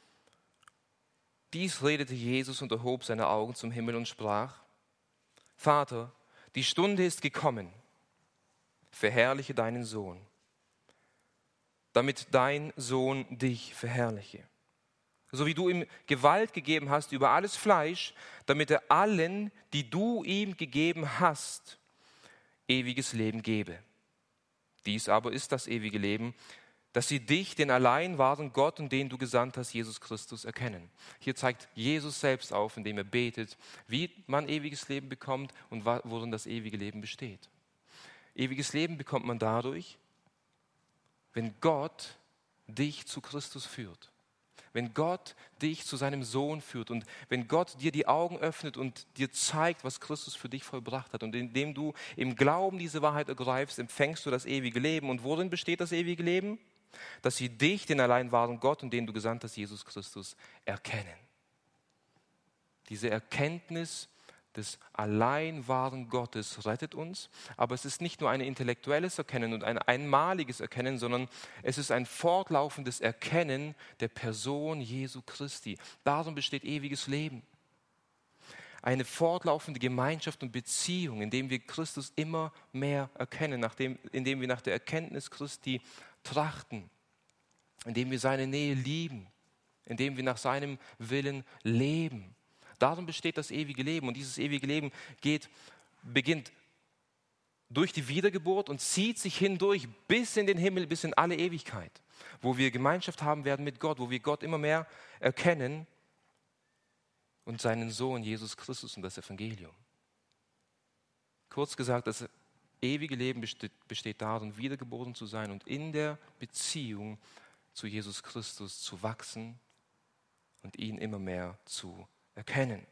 S1: Dies redete Jesus und erhob seine Augen zum Himmel und sprach, Vater, die Stunde ist gekommen, verherrliche deinen Sohn, damit dein Sohn dich verherrliche. so wie du ihm Gewalt gegeben hast über alles Fleisch, damit er allen, die du ihm gegeben hast, ewiges Leben gebe. Dies aber ist das ewige Leben, dass sie dich, den allein wahren Gott und den du gesandt hast, Jesus Christus, erkennen. Hier zeigt Jesus selbst auf, indem er betet, wie man ewiges Leben bekommt und worin das ewige Leben besteht. Ewiges Leben bekommt man dadurch, wenn Gott dich zu Christus führt. Wenn Gott dich zu seinem Sohn führt und wenn Gott dir die Augen öffnet und dir zeigt, was Christus für dich vollbracht hat. Und indem du im Glauben diese Wahrheit ergreifst, empfängst du das ewige Leben. Und worin besteht das ewige Leben? Dass sie dich, den allein wahren Gott und den du gesandt hast, Jesus Christus, erkennen. Diese Erkenntnis des allein wahren Gottes rettet uns, aber es ist nicht nur ein intellektuelles Erkennen und ein einmaliges Erkennen, sondern es ist ein fortlaufendes Erkennen der Person Jesu Christi. Darum besteht ewiges Leben. Eine fortlaufende Gemeinschaft und Beziehung, indem wir Christus immer mehr erkennen, nachdem, indem wir nach der Erkenntnis Christi trachten, indem wir seine Nähe lieben, indem wir nach seinem Willen leben. Darum besteht das ewige Leben. Und dieses ewige Leben geht, beginnt durch die Wiedergeburt und zieht sich hindurch bis in den Himmel, bis in alle Ewigkeit, wo wir Gemeinschaft haben werden mit Gott, wo wir Gott immer mehr erkennen und seinen Sohn Jesus Christus und das Evangelium. Kurz gesagt, das ewige Leben besteht, besteht darin, wiedergeboren zu sein und in der Beziehung zu Jesus Christus zu wachsen und ihn immer mehr zu erkennen.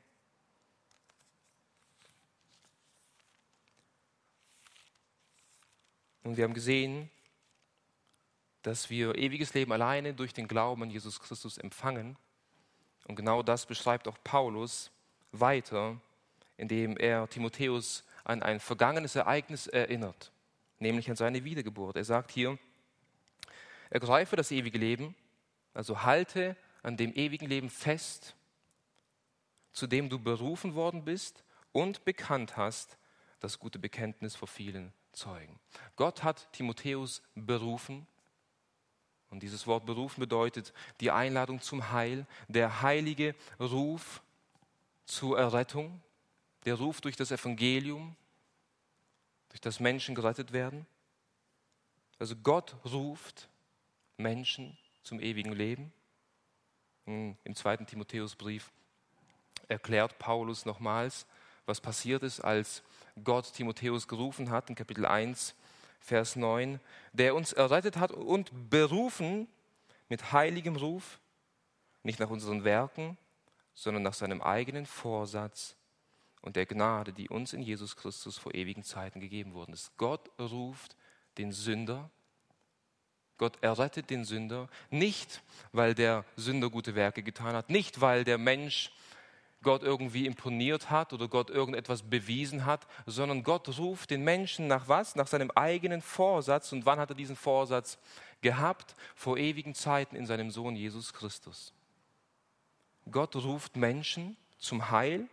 S1: Und wir haben gesehen, dass wir ewiges Leben alleine durch den Glauben an Jesus Christus empfangen. Und genau das beschreibt auch Paulus weiter, indem er Timotheus an ein vergangenes Ereignis erinnert, nämlich an seine Wiedergeburt. Er sagt hier, ergreife das ewige Leben, also halte an dem ewigen Leben fest, zu dem du berufen worden bist und bekannt hast, das gute Bekenntnis vor vielen Zeugen. Gott hat Timotheus berufen. Und dieses Wort berufen bedeutet die Einladung zum Heil, der heilige Ruf zur Errettung, der Ruf durch das Evangelium, durch das Menschen gerettet werden. Also Gott ruft Menschen zum ewigen Leben. Im zweiten Timotheusbrief erklärt Paulus nochmals, was passiert ist, als Gott Timotheus gerufen hat, in Kapitel eins, Vers neun, der uns errettet hat und berufen mit heiligem Ruf, nicht nach unseren Werken, sondern nach seinem eigenen Vorsatz und der Gnade, die uns in Jesus Christus vor ewigen Zeiten gegeben worden ist. Gott ruft den Sünder, Gott errettet den Sünder, nicht weil der Sünder gute Werke getan hat, nicht weil der Mensch Gott irgendwie imponiert hat oder Gott irgendetwas bewiesen hat, sondern Gott ruft den Menschen nach was? Nach seinem eigenen Vorsatz. Und wann hat er diesen Vorsatz gehabt? Vor ewigen Zeiten in seinem Sohn Jesus Christus. Gott ruft Menschen zum Heil,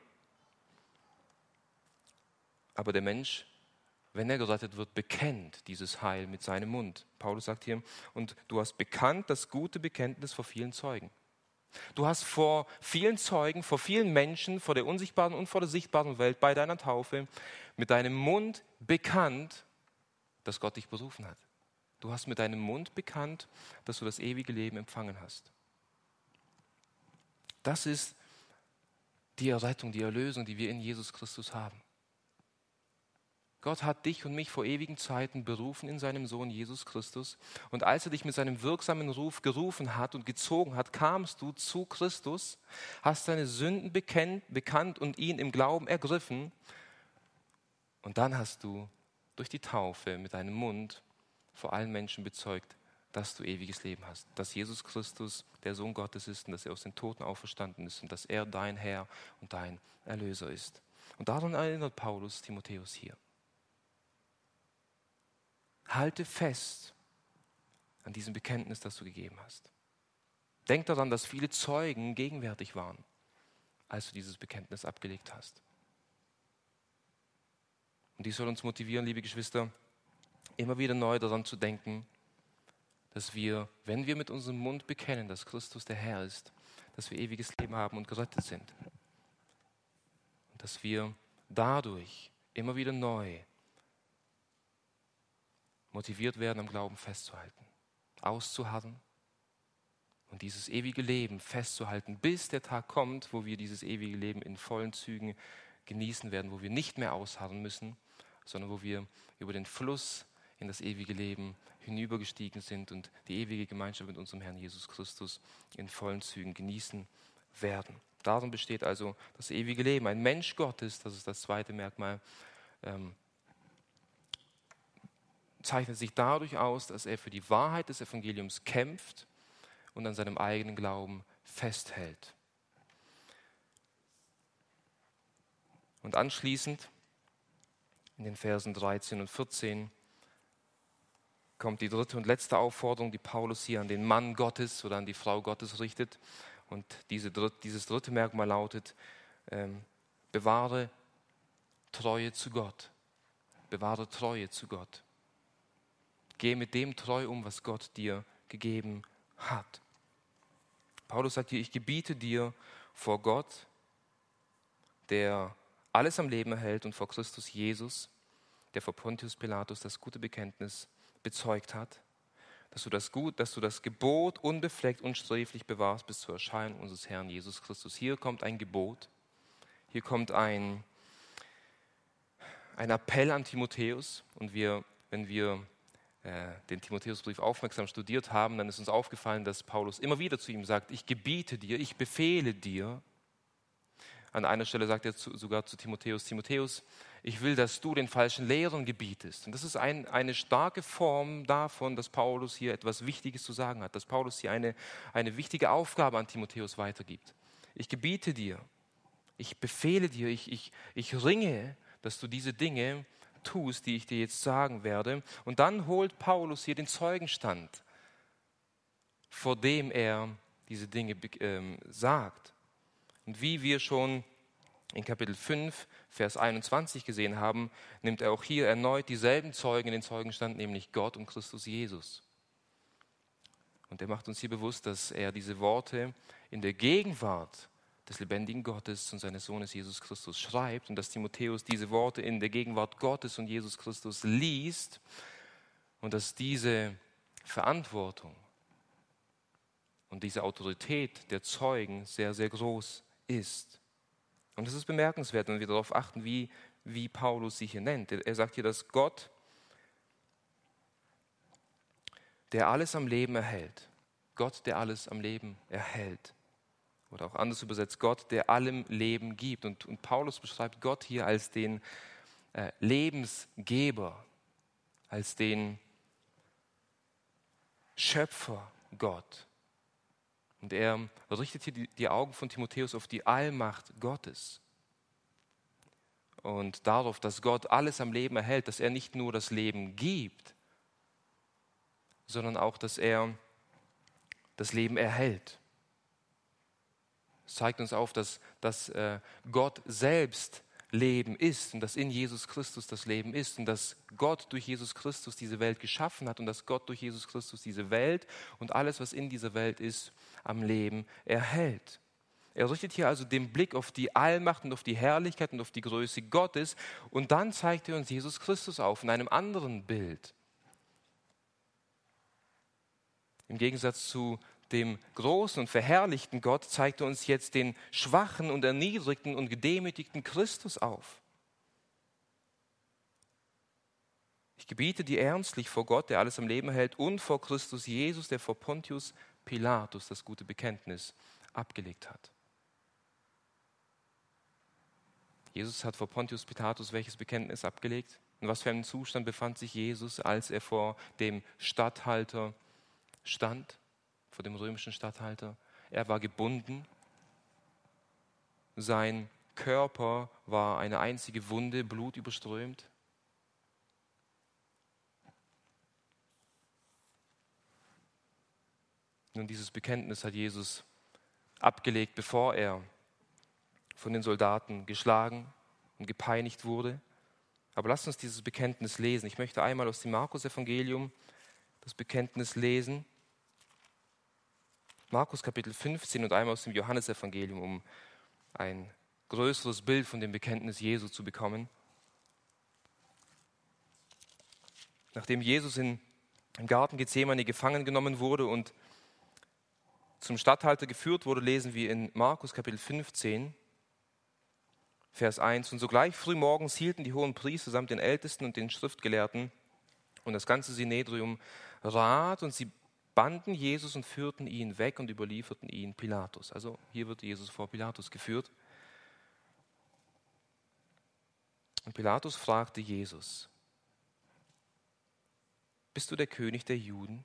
S1: aber der Mensch, wenn er gerettet wird, bekennt dieses Heil mit seinem Mund. Paulus sagt hier, und du hast bekannt das gute Bekenntnis vor vielen Zeugen. Du hast vor vielen Zeugen, vor vielen Menschen, vor der unsichtbaren und vor der sichtbaren Welt bei deiner Taufe mit deinem Mund bekannt, dass Gott dich berufen hat. Du hast mit deinem Mund bekannt, dass du das ewige Leben empfangen hast. Das ist die Errettung, die Erlösung, die wir in Jesus Christus haben. Gott hat dich und mich vor ewigen Zeiten berufen in seinem Sohn Jesus Christus. Und als er dich mit seinem wirksamen Ruf gerufen hat und gezogen hat, kamst du zu Christus, hast deine Sünden bekennt, bekannt und ihn im Glauben ergriffen. Und dann hast du durch die Taufe mit deinem Mund vor allen Menschen bezeugt, dass du ewiges Leben hast. Dass Jesus Christus der Sohn Gottes ist und dass er aus den Toten auferstanden ist und dass er dein Herr und dein Erlöser ist. Und daran erinnert Paulus Timotheus hier. Halte fest an diesem Bekenntnis, das du gegeben hast. Denk daran, dass viele Zeugen gegenwärtig waren, als du dieses Bekenntnis abgelegt hast. Und dies soll uns motivieren, liebe Geschwister, immer wieder neu daran zu denken, dass wir, wenn wir mit unserem Mund bekennen, dass Christus der Herr ist, dass wir ewiges Leben haben und gerettet sind. Und dass wir dadurch immer wieder neu motiviert werden, am Glauben festzuhalten, auszuharren und dieses ewige Leben festzuhalten, bis der Tag kommt, wo wir dieses ewige Leben in vollen Zügen genießen werden, wo wir nicht mehr ausharren müssen, sondern wo wir über den Fluss in das ewige Leben hinübergestiegen sind und die ewige Gemeinschaft mit unserem Herrn Jesus Christus in vollen Zügen genießen werden. Darin besteht also das ewige Leben. Ein Mensch Gottes, das ist das zweite Merkmal, ähm, zeichnet sich dadurch aus, dass er für die Wahrheit des Evangeliums kämpft und an seinem eigenen Glauben festhält. Und anschließend, in den Versen dreizehn und vierzehn, kommt die dritte und letzte Aufforderung, die Paulus hier an den Mann Gottes oder an die Frau Gottes richtet. Und diese, dieses dritte Merkmal lautet, ähm, bewahre Treue zu Gott. Bewahre Treue zu Gott. Geh mit dem treu um, was Gott dir gegeben hat. Paulus sagt hier, ich gebiete dir vor Gott, der alles am Leben erhält, und vor Christus Jesus, der vor Pontius Pilatus das gute Bekenntnis bezeugt hat, dass du das Gut, dass du das Gebot unbefleckt und sträflich bewahrst bis zur Erscheinung unseres Herrn Jesus Christus. Hier kommt ein Gebot, hier kommt ein, ein Appell an Timotheus, und wir, wenn wir äh, den Timotheusbrief aufmerksam studiert haben, dann ist uns aufgefallen, dass Paulus immer wieder zu ihm sagt, ich gebiete dir, ich befehle dir. An einer Stelle sagt er zu, sogar zu Timotheus, Timotheus, ich will, dass du den falschen Lehrern gebietest. Und das ist ein, eine starke Form davon, dass Paulus hier etwas Wichtiges zu sagen hat, dass Paulus hier eine, eine wichtige Aufgabe an Timotheus weitergibt. Ich gebiete dir, ich befehle dir, ich, ich, ich ringe, dass du diese Dinge tust, die ich dir jetzt sagen werde. Und dann holt Paulus hier den Zeugenstand, vor dem er diese Dinge ähm, sagt. Und wie wir schon in Kapitel fünf, Vers einundzwanzig gesehen haben, nimmt er auch hier erneut dieselben Zeugen in den Zeugenstand, nämlich Gott und Christus Jesus. Und er macht uns hier bewusst, dass er diese Worte in der Gegenwart des lebendigen Gottes und seines Sohnes Jesus Christus schreibt und dass Timotheus diese Worte in der Gegenwart Gottes und Jesus Christus liest und dass diese Verantwortung und diese Autorität der Zeugen sehr, sehr groß ist. Und es ist bemerkenswert, wenn wir darauf achten, wie, wie Paulus sich hier nennt. Er sagt hier, dass Gott, der alles am Leben erhält, Gott, der alles am Leben erhält, oder auch anders übersetzt, Gott, der allem Leben gibt. Und, und Paulus beschreibt Gott hier als den äh, Lebensgeber, als den Schöpfer Gott. Und er richtet hier die, die Augen von Timotheus auf die Allmacht Gottes und darauf, dass Gott alles am Leben erhält, dass er nicht nur das Leben gibt, sondern auch, dass er das Leben erhält. Es zeigt uns auf, dass, dass äh, Gott selbst Leben ist und dass in Jesus Christus das Leben ist und dass Gott durch Jesus Christus diese Welt geschaffen hat und dass Gott durch Jesus Christus diese Welt und alles, was in dieser Welt ist, am Leben erhält. Er richtet hier also den Blick auf die Allmacht und auf die Herrlichkeit und auf die Größe Gottes und dann zeigt er uns Jesus Christus auf in einem anderen Bild. Im Gegensatz zu dem großen und verherrlichten Gott zeigt er uns jetzt den schwachen und erniedrigten und gedemütigten Christus auf. Ich gebiete dir ernstlich vor Gott, der alles am Leben hält, und vor Christus Jesus, der vor Pontius Pilatus das gute Bekenntnis abgelegt hat. Jesus hat vor Pontius Pilatus welches Bekenntnis abgelegt? In was für einem Zustand befand sich Jesus, als er vor dem Statthalter stand? Vor dem römischen Statthalter. Er war gebunden. Sein Körper war eine einzige Wunde, blutüberströmt. Nun, dieses Bekenntnis hat Jesus abgelegt, bevor er von den Soldaten geschlagen und gepeinigt wurde. Aber lasst uns dieses Bekenntnis lesen. Ich möchte einmal aus dem Markus-Evangelium das Bekenntnis lesen. Markus Kapitel fünfzehn und einmal aus dem Johannesevangelium, um ein größeres Bild von dem Bekenntnis Jesu zu bekommen. Nachdem Jesus in, im Garten Gethsemane gefangen genommen wurde und zum Statthalter geführt wurde, lesen wir in Markus Kapitel fünfzehn, Vers eins. Und sogleich frühmorgens hielten die hohen Priester samt den Ältesten und den Schriftgelehrten und das ganze Synedrium Rat, und sie banden Jesus und führten ihn weg und überlieferten ihn Pilatus. Also hier wird Jesus vor Pilatus geführt. Und Pilatus fragte Jesus: Bist du der König der Juden?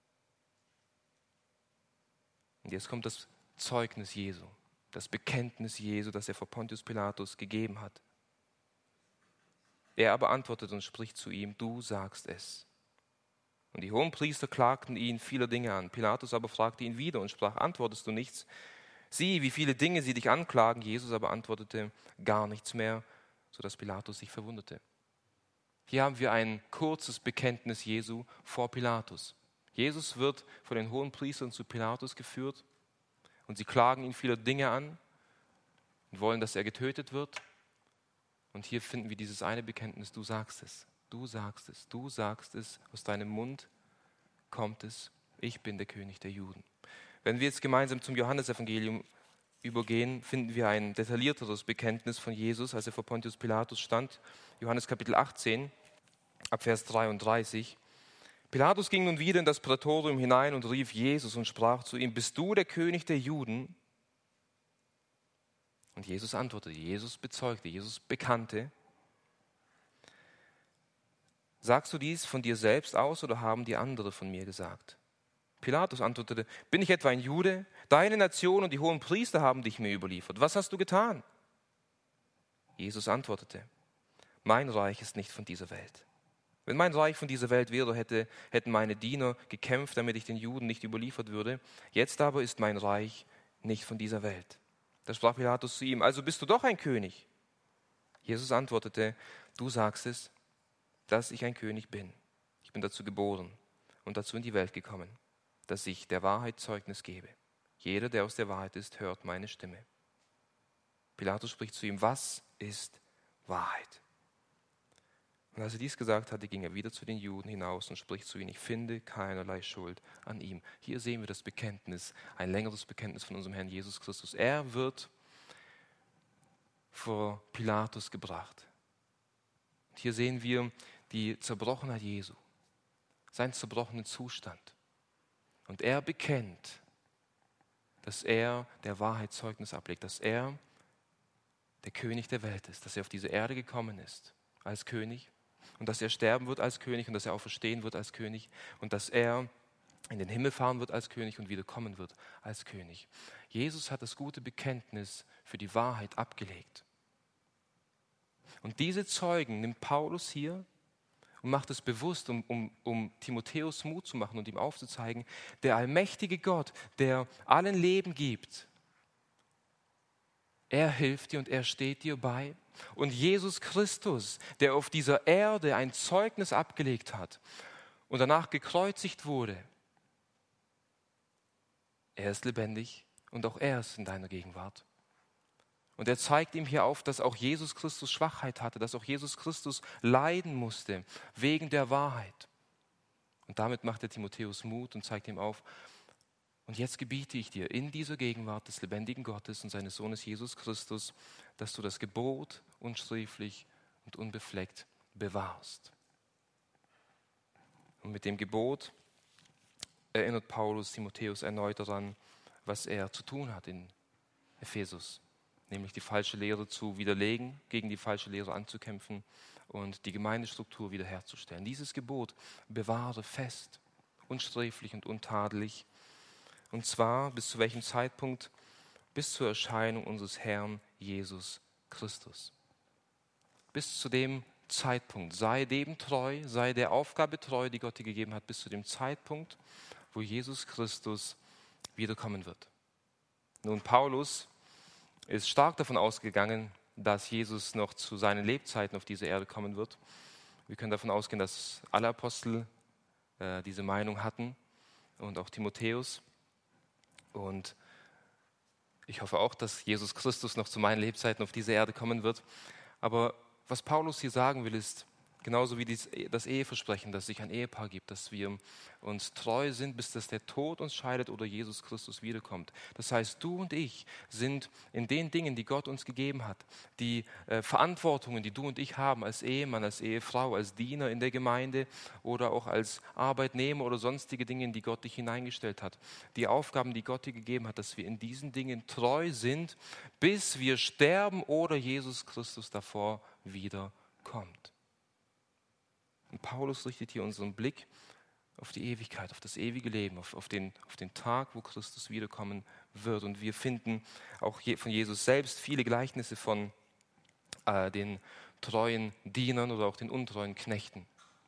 S1: Und jetzt kommt das Zeugnis Jesu, das Bekenntnis Jesu, das er vor Pontius Pilatus gegeben hat. Er aber antwortet und spricht zu ihm: Du sagst es. Und die Hohenpriester klagten ihn viele Dinge an. Pilatus aber fragte ihn wieder und sprach: Antwortest du nichts? Sieh, wie viele Dinge sie dich anklagen. Jesus aber antwortete gar nichts mehr, sodass Pilatus sich verwunderte. Hier haben wir ein kurzes Bekenntnis Jesu vor Pilatus. Jesus wird von den Hohenpriestern zu Pilatus geführt und sie klagen ihn viele Dinge an und wollen, dass er getötet wird. Und hier finden wir dieses eine Bekenntnis: Du sagst es, du sagst es, du sagst es, aus deinem Mund kommt es, ich bin der König der Juden. Wenn wir jetzt gemeinsam zum Johannesevangelium übergehen, finden wir ein detaillierteres Bekenntnis von Jesus, als er vor Pontius Pilatus stand. Johannes Kapitel achtzehn, ab Vers dreiunddreißig. Pilatus ging nun wieder in das Prätorium hinein und rief Jesus und sprach zu ihm: Bist du der König der Juden? Und Jesus antwortete, Jesus bezeugte, Jesus bekannte: Sagst du dies von dir selbst aus oder haben die andere von mir gesagt? Pilatus antwortete: Bin ich etwa ein Jude? Deine Nation und die hohen Priester haben dich mir überliefert. Was hast du getan? Jesus antwortete: Mein Reich ist nicht von dieser Welt. Wenn mein Reich von dieser Welt wäre, hätte, hätten meine Diener gekämpft, damit ich den Juden nicht überliefert würde. Jetzt aber ist mein Reich nicht von dieser Welt. Da sprach Pilatus zu ihm: Also bist du doch ein König? Jesus antwortete: Du sagst es, dass ich ein König bin. Ich bin dazu geboren und dazu in die Welt gekommen, dass ich der Wahrheit Zeugnis gebe. Jeder, der aus der Wahrheit ist, hört meine Stimme. Pilatus spricht zu ihm: Was ist Wahrheit? Und als er dies gesagt hatte, ging er wieder zu den Juden hinaus und spricht zu ihnen: Ich finde keinerlei Schuld an ihm. Hier sehen wir das Bekenntnis, ein längeres Bekenntnis von unserem Herrn Jesus Christus. Er wird vor Pilatus gebracht. Und hier sehen wir die Zerbrochenheit Jesu, seinen zerbrochenen Zustand. Und er bekennt, dass er der Wahrheit Zeugnis ablegt, dass er der König der Welt ist, dass er auf diese Erde gekommen ist als König und dass er sterben wird als König und dass er auferstehen wird als König und dass er in den Himmel fahren wird als König und wieder kommen wird als König. Jesus hat das gute Bekenntnis für die Wahrheit abgelegt. Und diese Zeugen nimmt Paulus hier und macht es bewusst, um, um, um Timotheus Mut zu machen und ihm aufzuzeigen: Der allmächtige Gott, der allen Leben gibt, er hilft dir und er steht dir bei. Und Jesus Christus, der auf dieser Erde ein Zeugnis abgelegt hat und danach gekreuzigt wurde, er ist lebendig und auch er ist in deiner Gegenwart. Und er zeigt ihm hier auf, dass auch Jesus Christus Schwachheit hatte, dass auch Jesus Christus leiden musste wegen der Wahrheit. Und damit macht er Timotheus Mut und zeigt ihm auf: Und jetzt gebiete ich dir in dieser Gegenwart des lebendigen Gottes und seines Sohnes Jesus Christus, dass du das Gebot unsträflich und unbefleckt bewahrst. Und mit dem Gebot erinnert Paulus Timotheus erneut daran, was er zu tun hat in Ephesus, nämlich die falsche Lehre zu widerlegen, gegen die falsche Lehre anzukämpfen und die Gemeindestruktur wiederherzustellen. Dieses Gebot bewahre fest, unsträflich und untadelig. Und zwar bis zu welchem Zeitpunkt? Bis zur Erscheinung unseres Herrn Jesus Christus. Bis zu dem Zeitpunkt. Sei dem treu, sei der Aufgabe treu, die Gott dir gegeben hat, bis zu dem Zeitpunkt, wo Jesus Christus wiederkommen wird. Nun, Paulus ist stark davon ausgegangen, dass Jesus noch zu seinen Lebzeiten auf diese Erde kommen wird. Wir können davon ausgehen, dass alle Apostel äh, diese Meinung hatten und auch Timotheus. Und ich hoffe auch, dass Jesus Christus noch zu meinen Lebzeiten auf diese Erde kommen wird. Aber was Paulus hier sagen will, ist, genauso wie dies, das Eheversprechen, dass sich ein Ehepaar gibt, dass wir uns treu sind, bis dass der Tod uns scheidet oder Jesus Christus wiederkommt. Das heißt, du und ich sind in den Dingen, die Gott uns gegeben hat, die äh, Verantwortungen, die du und ich haben als Ehemann, als Ehefrau, als Diener in der Gemeinde oder auch als Arbeitnehmer oder sonstige Dinge, in die Gott dich hineingestellt hat. Die Aufgaben, die Gott dir gegeben hat, dass wir in diesen Dingen treu sind, bis wir sterben oder Jesus Christus davor wiederkommt. Und Paulus richtet hier unseren Blick auf die Ewigkeit, auf das ewige Leben, auf, auf, den, auf den Tag, wo Christus wiederkommen wird. Und wir finden auch je, von Jesus selbst viele Gleichnisse von äh, den treuen Dienern oder auch den untreuen Knechten.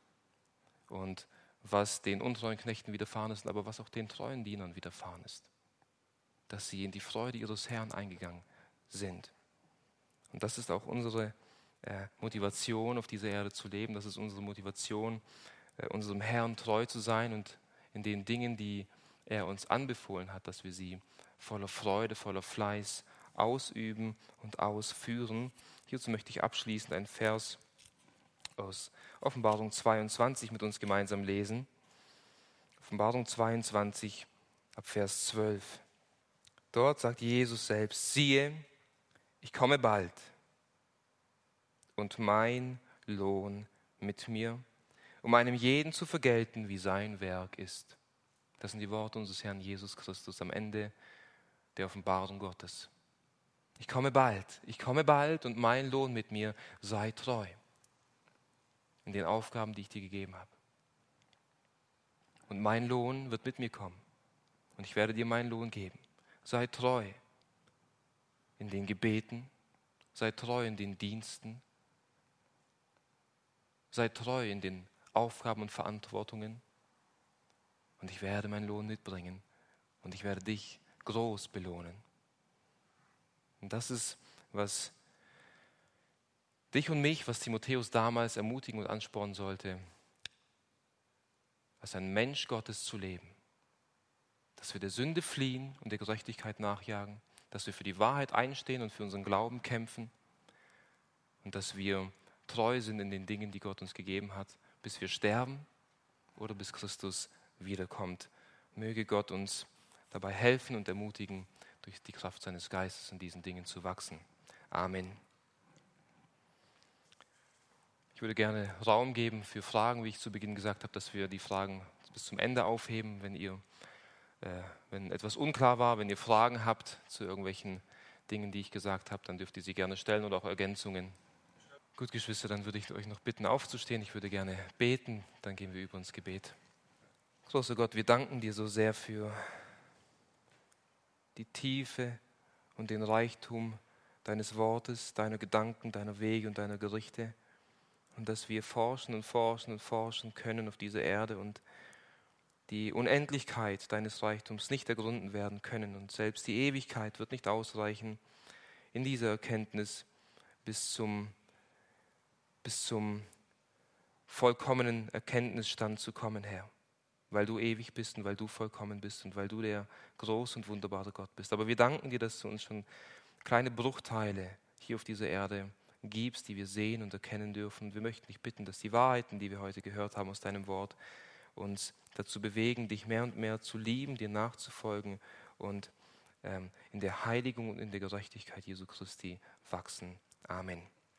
S1: Und was den untreuen Knechten widerfahren ist, aber was auch den treuen Dienern widerfahren ist. Dass sie in die Freude ihres Herrn eingegangen sind. Und das ist auch unsere Motivation, auf dieser Erde zu leben. Das ist unsere Motivation, unserem Herrn treu zu sein und in den Dingen, die er uns anbefohlen hat, dass wir sie voller Freude, voller Fleiß ausüben und ausführen. Hierzu möchte ich abschließend einen Vers aus Offenbarung zweiundzwanzig mit uns gemeinsam lesen. Offenbarung zweiundzwanzig, ab Vers zwölf. Dort sagt Jesus selbst: Siehe, ich komme bald. Und mein Lohn mit mir, um einem jeden zu vergelten, wie sein Werk ist. Das sind die Worte unseres Herrn Jesus Christus am Ende der Offenbarung Gottes. Ich komme bald, ich komme bald und mein Lohn mit mir, sei treu in den Aufgaben, die ich dir gegeben habe. Und mein Lohn wird mit mir kommen und ich werde dir meinen Lohn geben. Sei treu in den Gebeten, sei treu in den Diensten, sei treu in den Aufgaben und Verantwortungen und ich werde meinen Lohn mitbringen und ich werde dich groß belohnen. Und das ist, was dich und mich, was Timotheus damals ermutigen und anspornen sollte, als ein Mensch Gottes zu leben. Dass wir der Sünde fliehen und der Gerechtigkeit nachjagen, dass wir für die Wahrheit einstehen und für unseren Glauben kämpfen und dass wir treu sind in den Dingen, die Gott uns gegeben hat, bis wir sterben oder bis Christus wiederkommt. Möge Gott uns dabei helfen und ermutigen, durch die Kraft seines Geistes in diesen Dingen zu wachsen. Amen. Ich würde gerne Raum geben für Fragen, wie ich zu Beginn gesagt habe, dass wir die Fragen bis zum Ende aufheben, wenn ihr, äh, wenn etwas unklar war, wenn ihr Fragen habt zu irgendwelchen Dingen, die ich gesagt habe, dann dürft ihr sie gerne stellen oder auch Ergänzungen. Gut, Geschwister, dann würde ich euch noch bitten, aufzustehen. Ich würde gerne beten, dann gehen wir über ins Gebet. Großer Gott, wir danken dir so sehr für die Tiefe und den Reichtum deines Wortes, deiner Gedanken, deiner Wege und deiner Gerichte. Und dass wir forschen und forschen und forschen können auf dieser Erde und die Unendlichkeit deines Reichtums nicht ergründen werden können. Und selbst die Ewigkeit wird nicht ausreichen, in dieser Erkenntnis bis zum bis zum vollkommenen Erkenntnisstand zu kommen, Herr. Weil du ewig bist und weil du vollkommen bist und weil du der große und wunderbare Gott bist. Aber wir danken dir, dass du uns schon kleine Bruchteile hier auf dieser Erde gibst, die wir sehen und erkennen dürfen. Wir möchten dich bitten, dass die Wahrheiten, die wir heute gehört haben aus deinem Wort, uns dazu bewegen, dich mehr und mehr zu lieben, dir nachzufolgen und ähm, in der Heiligung und in der Gerechtigkeit Jesu Christi wachsen. Amen.